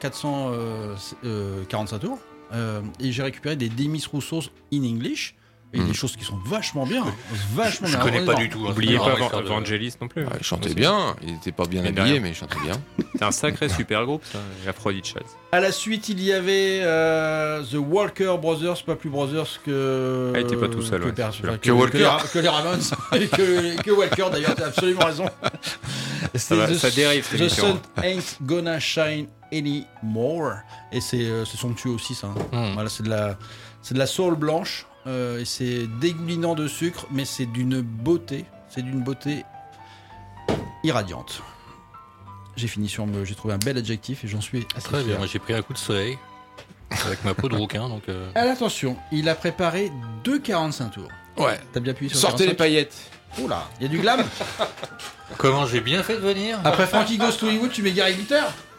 445 tours. Et j'ai récupéré des Demis Rousseau in English. Et des choses qui sont vachement bien. Vachement Je bien. connais pas Non. du tout. hein. Oubliez C'est pas vraiment l'histoire de- Vangelis non plus. Ouais, il chantait bien, il était pas bien Mais de habillé, rien. mais il chantait bien. C'est un sacré super groupe, ça, Aphrodite Child. À la suite, il y avait The Walker Brothers, pas plus Brothers que. Ah, il était pas tout seul, que, ouais, Pers- c'est celui-là. que- Que Walker. que les Ramones. Et que Walker, d'ailleurs, t'as absolument raison. va, ça dérive, cette The émission. Sun Ain't Gonna Shine Anymore. Et c'est somptueux aussi, ça. Hein. Voilà, c'est de la soul blanche. Et c'est dégoulinant de sucre, mais c'est d'une beauté. C'est d'une beauté irradiante. J'ai trouvé un bel adjectif et j'en suis assez Très bien, fier. moi j'ai pris un coup de soleil avec ma peau de rouquin donc. Attention, il a préparé 2,45 tours. Ouais. T'as bien appuyé sur Sortez les 45? paillettes. Oula, il y a du glam. Comment j'ai bien fait de venir? Après Frankie Goes to Hollywood, tu mets Gary Glitter.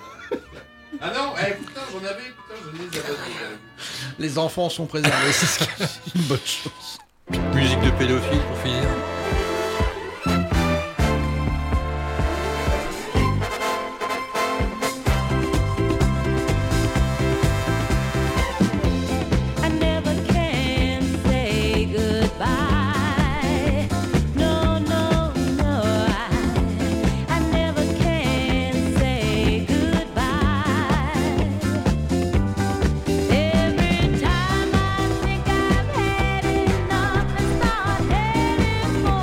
Ah non, putain, j'en avais des abonnés. Les enfants sont préservés, c'est une bonne chose. Musique de pédophile pour finir. I never can say goodbye. No, no, no. I never can say goodbye. Every time I think I've had enough and start heading for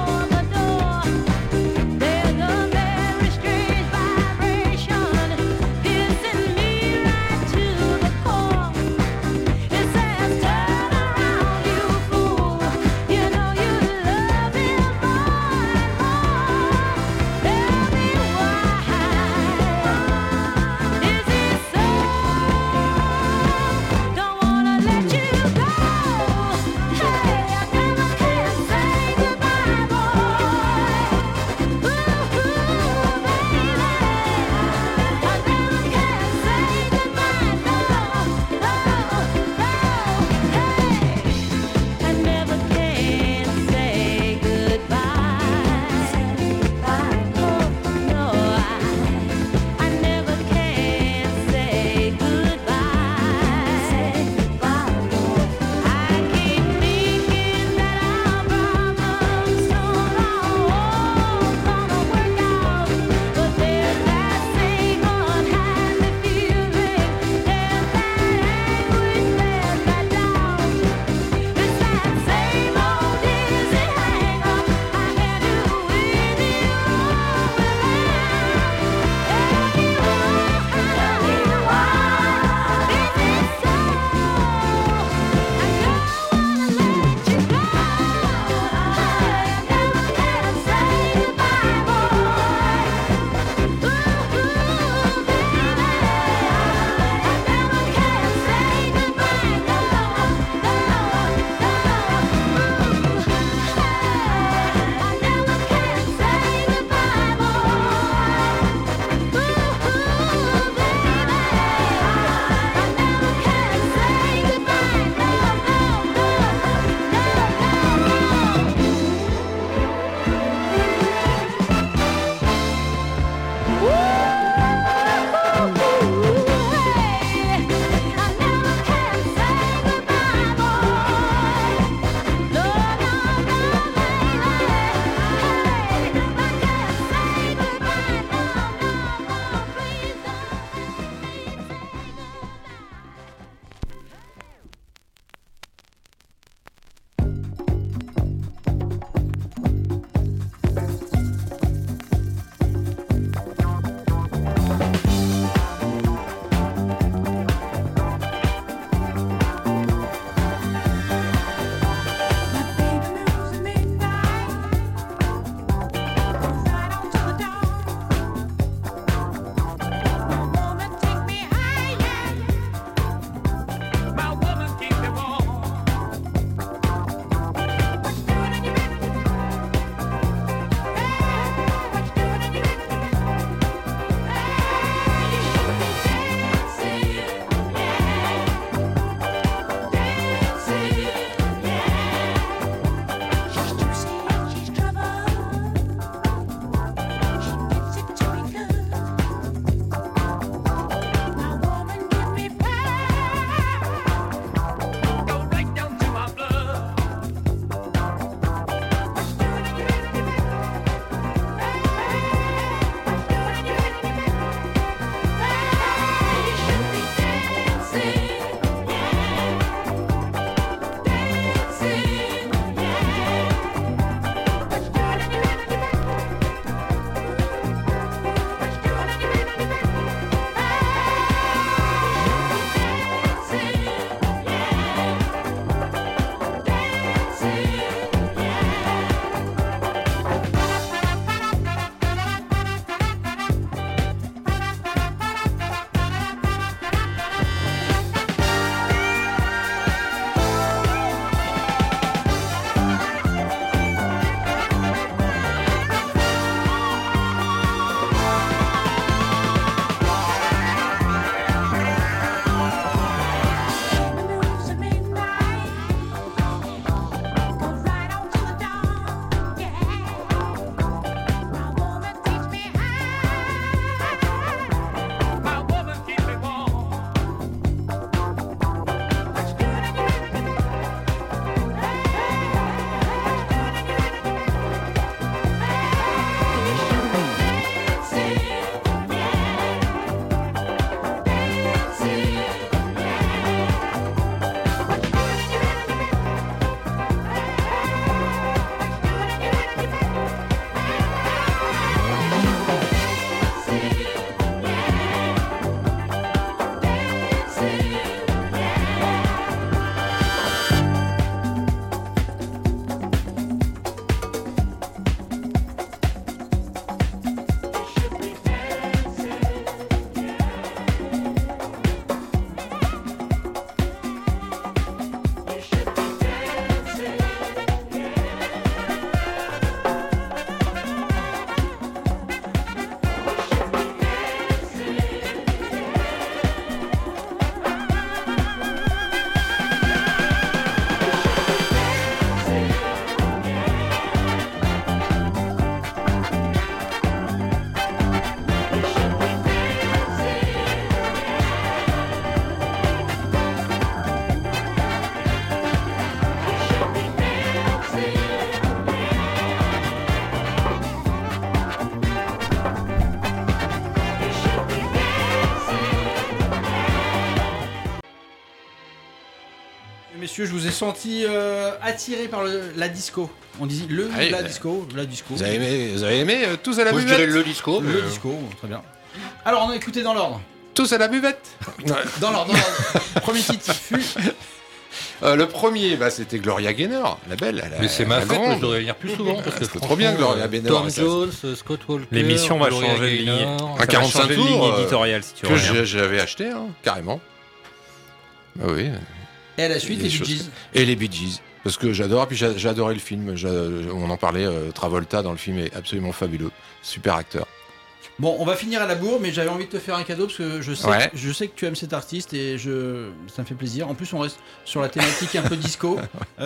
messieurs, je vous ai senti attiré par la disco. On dit la disco. Vous avez aimé tous à la Moi, je buvette. dirais le disco. Le disco, très bien. Alors, on a écouté dans l'ordre. Tous à la buvette. Dans l'ordre. Premier titre fut... Le premier, c'était Gloria Gaynor, la belle. Mais c'est ma la fête, moi, grande. je devrais venir plus souvent. Parce que C'est trop bien, Gloria Gaynor. Tom Jones, Scott Walker. L'émission va Gloria changer de ligne. Gaynor. Un 45 de ligne tours éditoriale, si tu que reviens. j'avais acheté, carrément. Bah oui. Et à la suite, Des les Bee choses Gees. Et les Bee Gees. Parce que j'adore, puis j'ai adoré le film. On en parlait, Travolta dans le film est absolument fabuleux. Super acteur. Bon, on va finir à la bourre, mais j'avais envie de te faire un cadeau parce que je sais que tu aimes cet artiste et ça me fait plaisir. En plus, on reste sur la thématique un peu disco.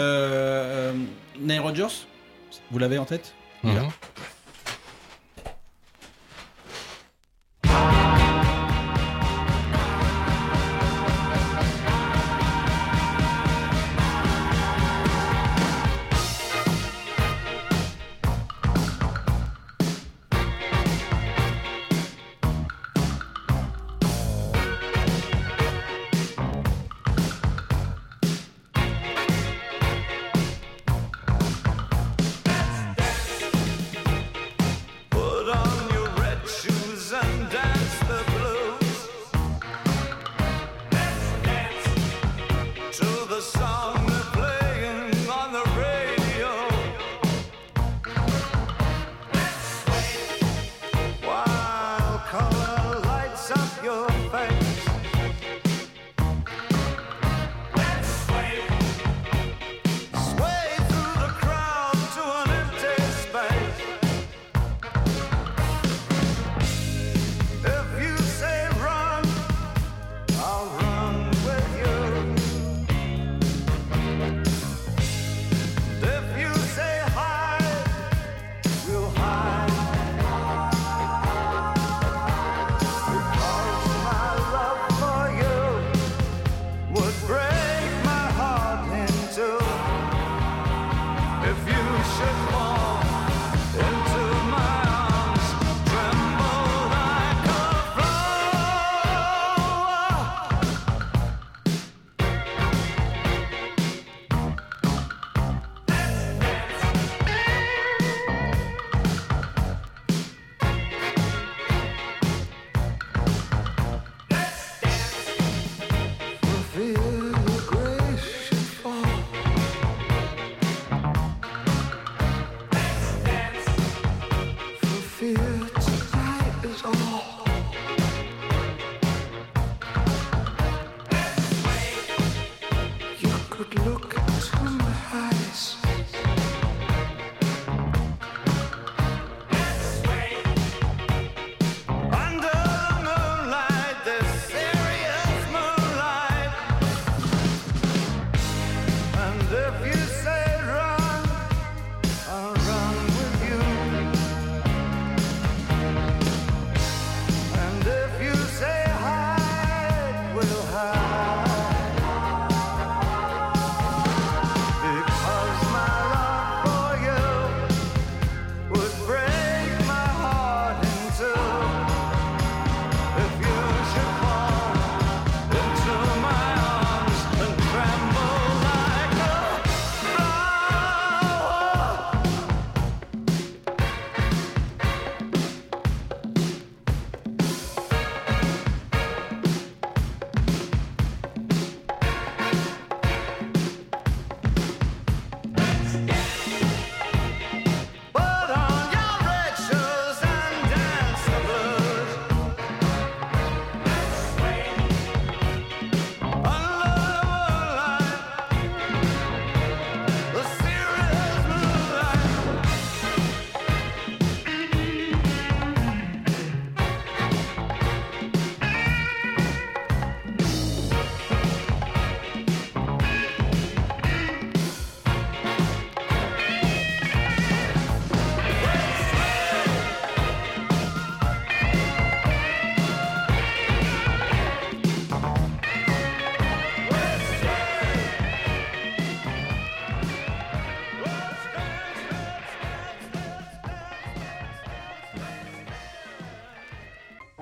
Nile Rodgers, vous l'avez en tête?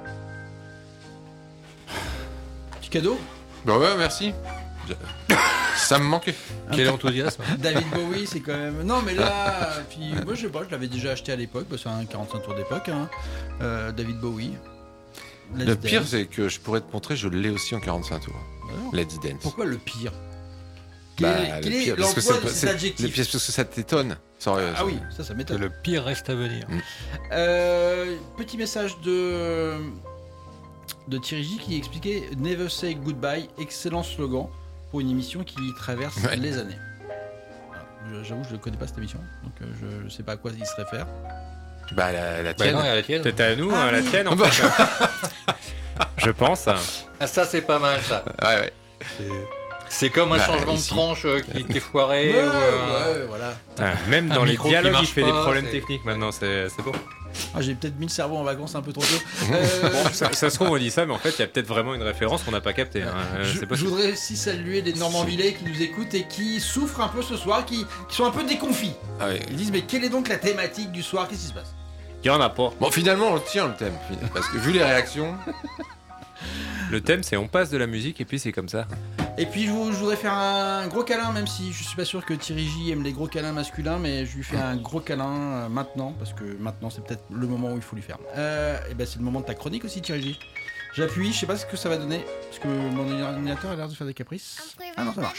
Cadeau? Bah ouais, merci. Ça me manquait. Quel enthousiasme. David Bowie, c'est quand même. Non, mais là, puis moi je sais pas, je l'avais déjà acheté à l'époque, c'est un 45 tours d'époque. Hein. David Bowie. Let's Le pire, Dance. c'est que je pourrais te montrer, je l'ai aussi en 45 tours. Alors, Let's Dance. pourquoi le pire Bah, Quel le est pire, parce que l'emploi de c'est- cet adjectif le pire, parce que ça t'étonne. Ah oui, ça Que m'étonne. le pire reste à venir. Petit message de Thierry J qui expliquait Never Say Goodbye, excellent slogan pour une émission qui traverse Ouais. les années. Voilà. J'avoue, je ne connais pas cette émission, donc je ne sais pas à quoi il se réfère. Bah, la Bah tienne. non, il y a la tienne. Peut-être à nous, Ah à la oui. tienne en fait. Je pense. Ah, ça, c'est pas mal, ça. Ouais. C'est comme un Bah, changement ici. de tranche qui est foiré. Ouais, ou, ouais, voilà. Ah, même Un dans les micro qui dialogues, il marche fait des pas, problèmes c'est- techniques maintenant, c'est beau. Ah, j'ai peut-être mis le cerveau en vacances un peu trop tôt. Bon, ça se trouve, on dit ça, mais en fait, il y a peut-être vraiment une référence qu'on n'a pas captée. Hein. C'est Je possible. voudrais aussi saluer les Normandvillais qui nous écoutent et qui souffrent un peu ce soir, qui sont un peu déconfits. Ah oui. Ils disent mais quelle est donc la thématique du soir? Qu'est-ce qui se passe? Il y en a pas. Bon, finalement, on le tient le thème. Parce que vu les réactions. Le thème, c'est on passe de la musique et puis c'est comme ça. Et puis je voudrais faire un gros câlin, même si je suis pas sûr que Thierry J aime les gros câlins masculins, mais je lui fais un gros câlin maintenant, parce que maintenant c'est peut-être le moment où il faut lui faire. Et ben c'est le moment de ta chronique aussi, Thierry J. J'appuie, je sais pas ce que ça va donner, parce que mon ordinateur a l'air de faire des caprices. Ah non, ça marche.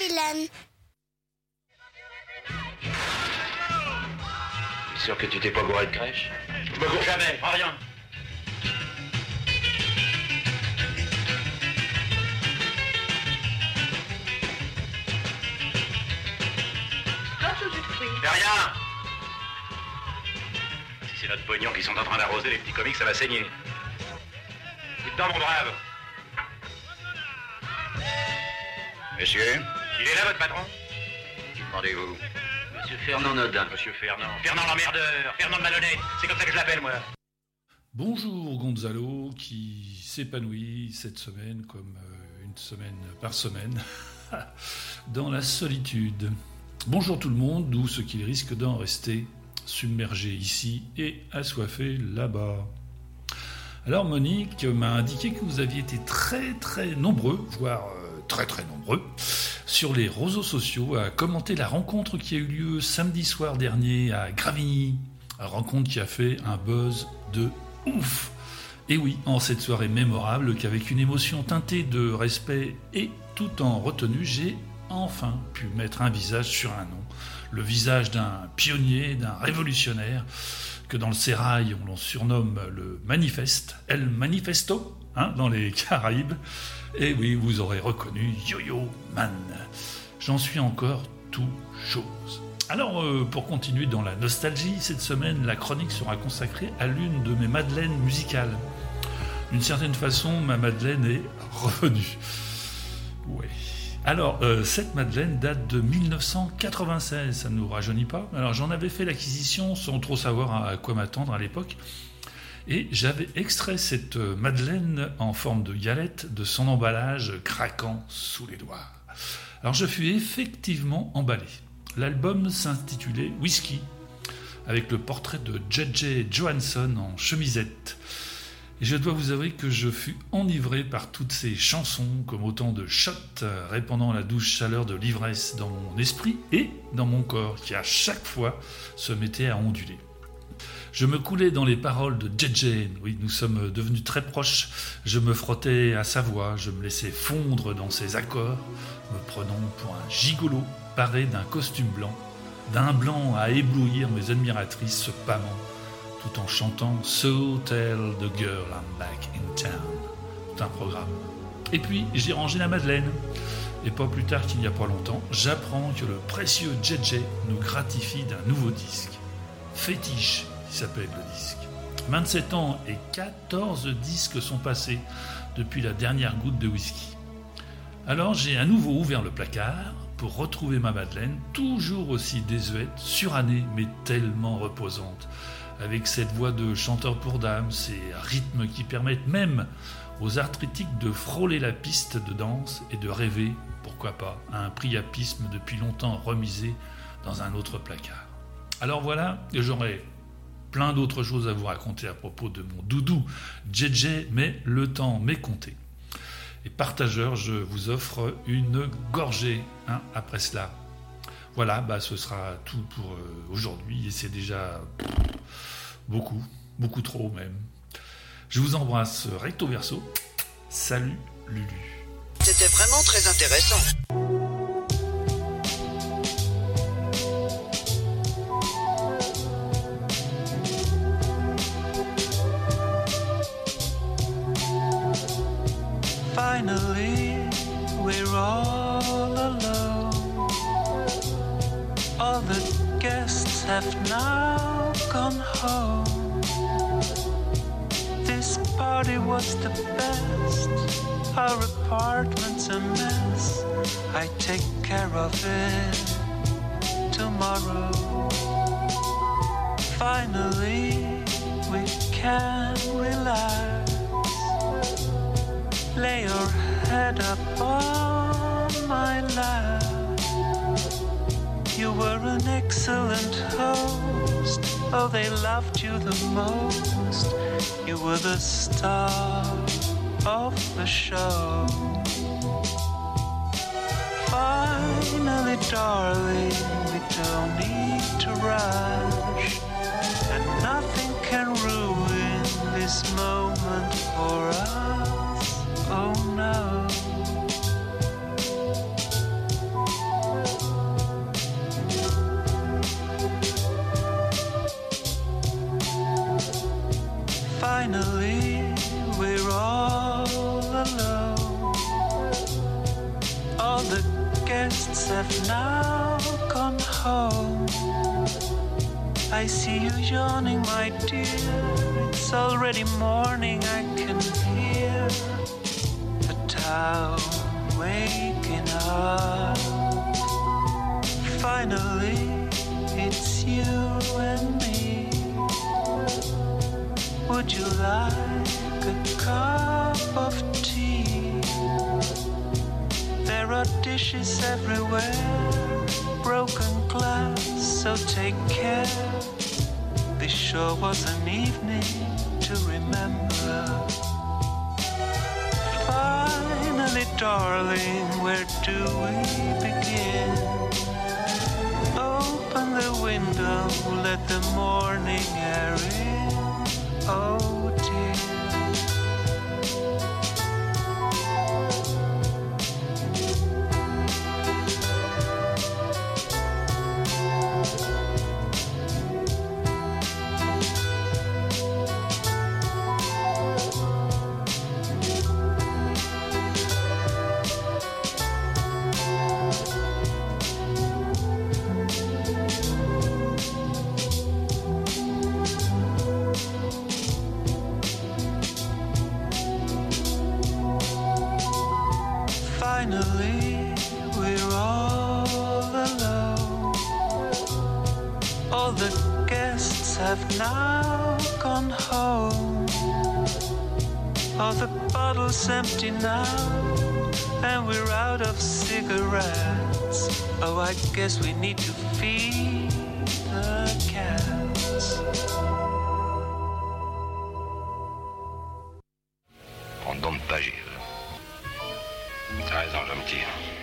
Sûr que tu t'es pas bourré de crèche? Je me cours jamais, prends rien. Fais rien. Si c'est notre pognon qui sont en train d'arroser les petits comiques, ça va saigner. Coup dedans, mon brave. Monsieur? Il est là, votre patron? Qui demandez-vous? Monsieur Fernand Nodin. Monsieur Fernand. Fernand l'emmerdeur. Fernand le malhonnête. C'est comme ça que je l'appelle, moi. Bonjour Gonzalo qui s'épanouit cette semaine comme une semaine par semaine dans la solitude. Bonjour tout le monde, ou ceux qui risquent d'en rester submergés ici et assoiffés là-bas. Alors Monique m'a indiqué que vous aviez été très très nombreux, voire très nombreux, sur les réseaux sociaux à commenter la rencontre qui a eu lieu samedi soir dernier à Gravigny. Une rencontre qui a fait un buzz de ouf. Et oui, en cette soirée mémorable qu'avec une émotion teintée de respect et tout en retenue, j'ai enfin pu mettre un visage sur un nom. Le visage d'un pionnier, d'un révolutionnaire, que dans le sérail on l'on surnomme le Manifeste, El Manifesto, dans les Caraïbes. Et oui, vous aurez reconnu Yo-Yo Man. J'en suis encore tout chose. Alors, pour continuer dans la nostalgie, cette semaine, la chronique sera consacrée à l'une de mes madeleines musicales. D'une certaine façon, ma madeleine est revenue. Ouais. Alors, cette madeleine date de 1996, ça ne nous rajeunit pas. Alors, j'en avais fait l'acquisition sans trop savoir à quoi m'attendre à l'époque. Et j'avais extrait cette madeleine en forme de galette de son emballage craquant sous les doigts. Alors, je fus effectivement emballé. L'album s'intitulait Whisky, avec le portrait de J.J. Johansson en chemisette. Et je dois vous avouer que je fus enivré par toutes ces chansons, comme autant de shots répandant la douce chaleur de l'ivresse dans mon esprit et dans mon corps, qui à chaque fois se mettait à onduler. Je me coulais dans les paroles de J.J. Oui, nous sommes devenus très proches. Je me frottais à sa voix, je me laissais fondre dans ses accords, me prenant pour un gigolo paré d'un costume blanc, d'un blanc à éblouir mes admiratrices se pâmant, tout en chantant « So tell the girl I'm back in town ». Tout un programme. Et puis, j'ai rangé la madeleine. Et pas plus tard qu'il n'y a pas longtemps, j'apprends que le précieux J.J. nous gratifie d'un nouveau disque. Fétiche, qui s'appelle le disque. 27 ans et 14 disques sont passés depuis la dernière goutte de whisky. Alors j'ai à nouveau ouvert le placard pour retrouver ma madeleine, toujours aussi désuète, surannée, mais tellement reposante, avec cette voix de chanteur pour dames, ces rythmes qui permettent même aux arthritiques de frôler la piste de danse et de rêver, pourquoi pas, à un priapisme depuis longtemps remisé dans un autre placard. Alors voilà, j'aurais plein d'autres choses à vous raconter à propos de mon doudou J.J., mais le temps m'est compté. et partageurs, je vous offre une gorgée après cela. Voilà, ce sera tout pour aujourd'hui et c'est déjà beaucoup trop même. Je vous embrasse recto verso. Salut Lulu. C'était vraiment très intéressant. Finally, we're all alone. All the guests have now gone home. This party was the best. Our apartment's a mess. I take care of it tomorrow. Finally, we can relax. Lay your head up on my lap. You were an excellent host. Oh, they loved you the most. You were the star of the show. Finally, darling, we don't need to rush. And nothing can ruin this moment for us. Oh no. Finally, we're all alone. All the guests have now gone home. I see you yawning, my dear. It's already morning, I can hear the town waking up. Finally, it's you and me. Would you like a cup of tea? There are dishes everywhere, broken glass, so take care. This sure was an evening to remember. Finally, darling, where do we begin? Open the window, let the morning air in. Oh dear. Finally, we're all alone. All the guests have now gone home. All the bottles empty now, and we're out of cigarettes. Oh, I guess we need to feed the cats. Prends donc pas, Gilles. T'as raison, gentil.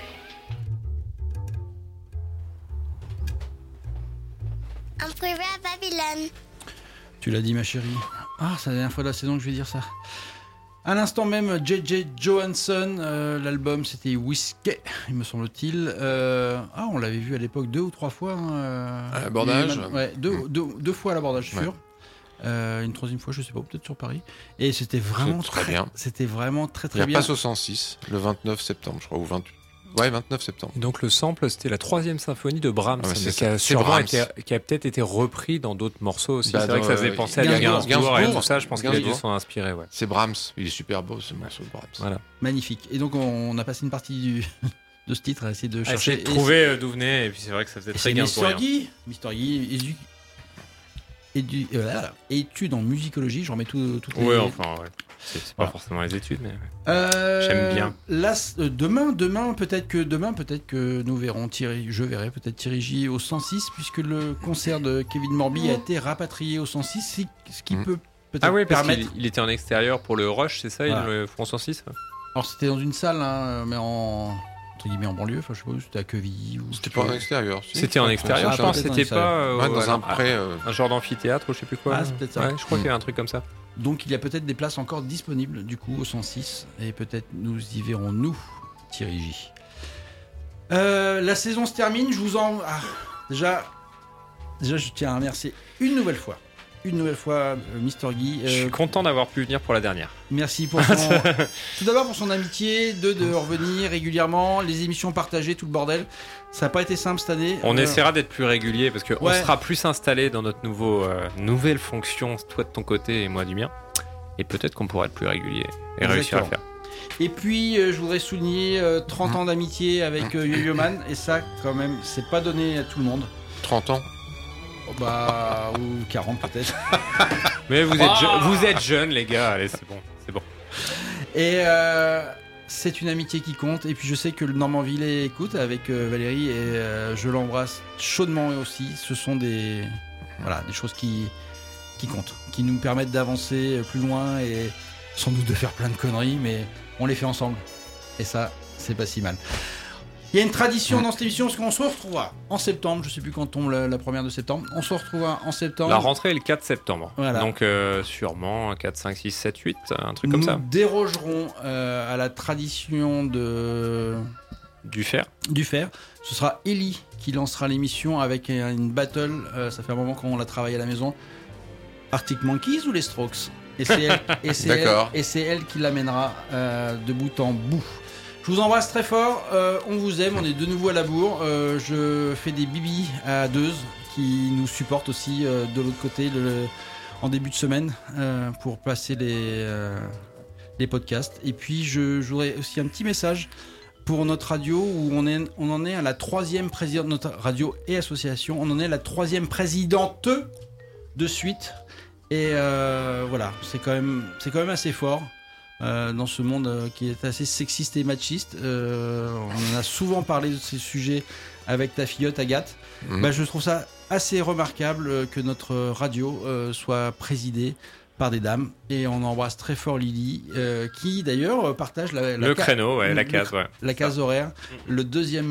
Un privé à Babylone. Tu l'as dit, ma chérie. Ah, c'est la dernière fois de la saison que je vais dire ça. À l'instant même, J.J. Johansson, l'album c'était Whiskey, il me semble-t-il. On l'avait vu à l'époque 2 ou 3 fois. À l'abordage. Ouais, deux fois à l'abordage, sûr. Ouais. Une troisième fois, je sais pas, peut-être sur Paris. Et c'était vraiment très bien. C'était vraiment très bien. Il passe au 106, le 29 septembre, je crois, ou 28. Ouais, 29 septembre. Et donc le sample, c'était la 3e symphonie de Brahms, qui a peut-être été repris dans d'autres morceaux aussi. C'est vrai que ça faisait penser à Gainsbourg et tout ça. Je pense qu'il a dû s'en inspirer. Ouais. C'est Brahms. Il est super beau ce morceau de Brahms. Voilà. Magnifique. Et donc on a passé une partie de ce titre à essayer de chercher. Essayer de trouver d'où venait. Et puis c'est vrai que ça faisait très Gainsbourg. Mr. Guy. Études en musicologie, je remets toutes les... Ouais, enfin, ouais. C'est pas forcément les études, mais j'aime bien. Là, demain, peut-être que nous verrons je verrai peut-être Thierry J au 106, puisque le concert de Kevin Morby a été rapatrié au 106, ce qui peut peut-être permettre... parce qu'il était en extérieur pour le Rush, c'est ça, ils le font au 106 Alors c'était dans une salle, hein, mais en banlieue, enfin je sais pas, c'était à Quevilly ou... C'était pas en extérieur, si. C'était en extérieur, je pense, c'était pas dans un pré... un genre d'amphithéâtre ou je sais plus quoi. Ah, c'est peut-être ça. Ouais, je crois qu'il y a un truc comme ça. Donc il y a peut-être des places encore disponibles du coup au 106 et peut-être nous y verrons nous, Thierry J. La saison se termine, je vous en... déjà je tiens à remercier une nouvelle fois Mr. Guy. Je suis content d'avoir pu venir pour la dernière. Merci pour son... tout d'abord pour son amitié, de revenir régulièrement, les émissions partagées, tout le bordel. Ça n'a pas été simple cette année. On essaiera d'être plus régulier parce qu'on sera plus installé dans notre nouvelle fonction, toi de ton côté et moi du mien. Et peut-être qu'on pourra être plus régulier et réussir à le faire. Et puis je voudrais souligner 30 ans d'amitié avec Yo-Yo Man. Et ça quand même, c'est pas donné à tout le monde. 30 ans ou 40 peut-être. Mais vous êtes jeunes les gars, allez c'est bon. Et c'est une amitié qui compte. Et puis je sais que le Normand Villet écoute avec Valérie et je l'embrasse chaudement aussi. Ce sont des choses qui comptent, qui nous permettent d'avancer plus loin et sans doute de faire plein de conneries, mais on les fait ensemble. Et ça, c'est pas si mal. Il y a une tradition dans cette émission, parce qu'on se retrouvera en septembre, je sais plus quand tombe la première de septembre, on se retrouvera en septembre. La rentrée est le 4 septembre, voilà. Donc sûrement 4, 5, 6, 7, 8, un truc comme ça. Nous dérogerons à la tradition du fer. Ce sera Ellie qui lancera l'émission avec une battle, ça fait un moment qu'on l'a travaillé à la maison. Arctic Monkeys ou les Strokes ? Et c'est elle qui l'amènera de bout en bout. Je vous embrasse très fort, on vous aime, on est de nouveau à la bourre. Je fais des bibis à Deuze qui nous supportent aussi de l'autre côté en début de semaine pour passer les podcasts. Et puis je voudrais aussi un petit message pour notre radio où on en est à la 3e présidente, notre radio et association, on en est à la 3e présidente de suite. Et voilà, c'est quand même assez fort. Dans ce monde qui est assez sexiste et machiste, on a souvent parlé de ces sujets avec ta filleute Agathe. Je trouve ça assez remarquable que notre radio soit présidée par des dames, et on embrasse très fort Lily qui d'ailleurs partage le créneau, la case horaire, le deuxième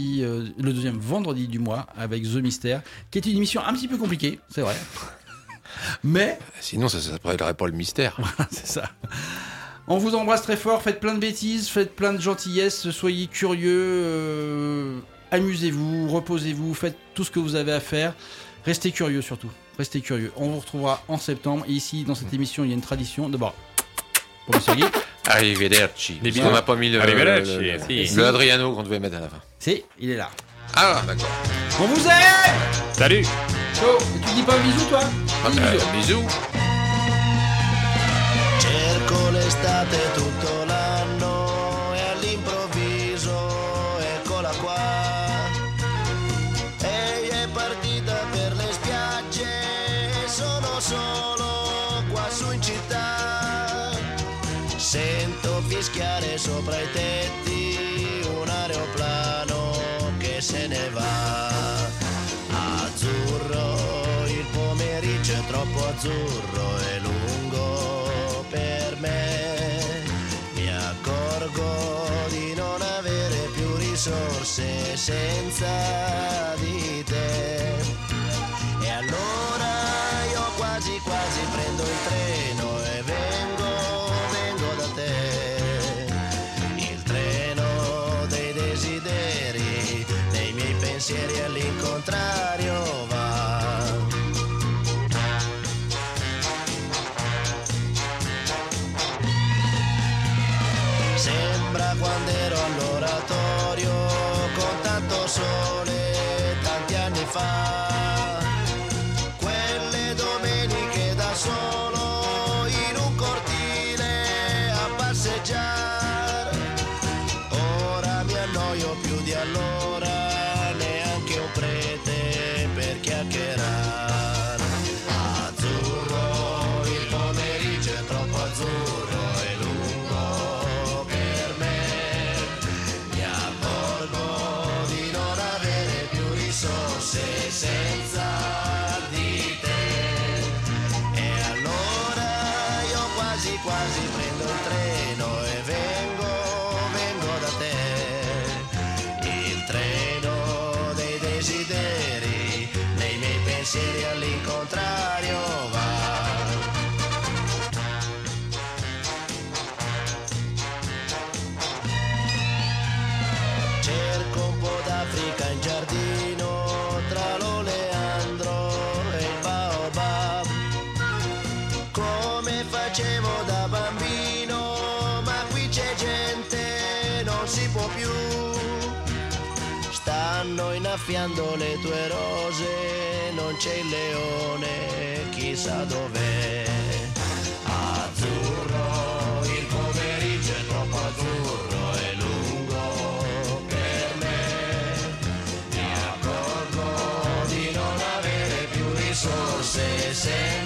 vendredi du mois avec The Mystère, qui est une émission un petit peu compliquée, c'est vrai. Mais sinon ça s'appellerait pas le mystère. Voilà, c'est ça. On vous embrasse très fort, faites plein de bêtises, faites plein de gentillesses, soyez curieux, amusez-vous, reposez-vous, faites tout ce que vous avez à faire. Restez curieux surtout, restez curieux. On vous retrouvera en septembre, et ici dans cette émission il y a une tradition. D'abord, pour M. Guy. Arrivederci. On n'a pas mis le Adriano qu'on devait mettre à la fin. Si, il est là. Ah d'accord. On vous aime. Salut. Ciao. Tu dis pas un bisou toi? Bisous. Cerco l'estate tutto l'anno e all'improvviso eccola qua. Ehi è partita per le spiagge e sono solo qua su in città. Sento fischiare sopra i tetti un aeroplano che se ne va. Azzurro, il pomeriggio è troppo azzurro e lungo per me. Mi accorgo di non avere più risorse senza di te. E allora io quasi prendo il treno e vengo da te. Il treno dei desideri, dei miei pensieri all'incontrario va. Sembra quando ero all'oratorio con tanto sole tanti anni fa, quelle domeniche da solo in un cortile a passeggiare. Ora mi annoio più di allora, neanche un prete per chiacchierare. Azzurro, il pomeriggio è troppo azzurro e lungo per me. Mi accorgo di non avere più risorse senza di te. E allora io quasi prendo il treno e vengo pensieri all'incontrario va. Cerco un po' d'Africa in giardino tra l'oleandro e il baobab, come facevo da bambino, ma qui c'è gente, non si può più. Stanno innaffiando le tue rose, non c'è il leone, chissà dov'è. Azzurro, il pomeriggio è troppo azzurro e lungo per me. Mi accorgo di non avere più risorse se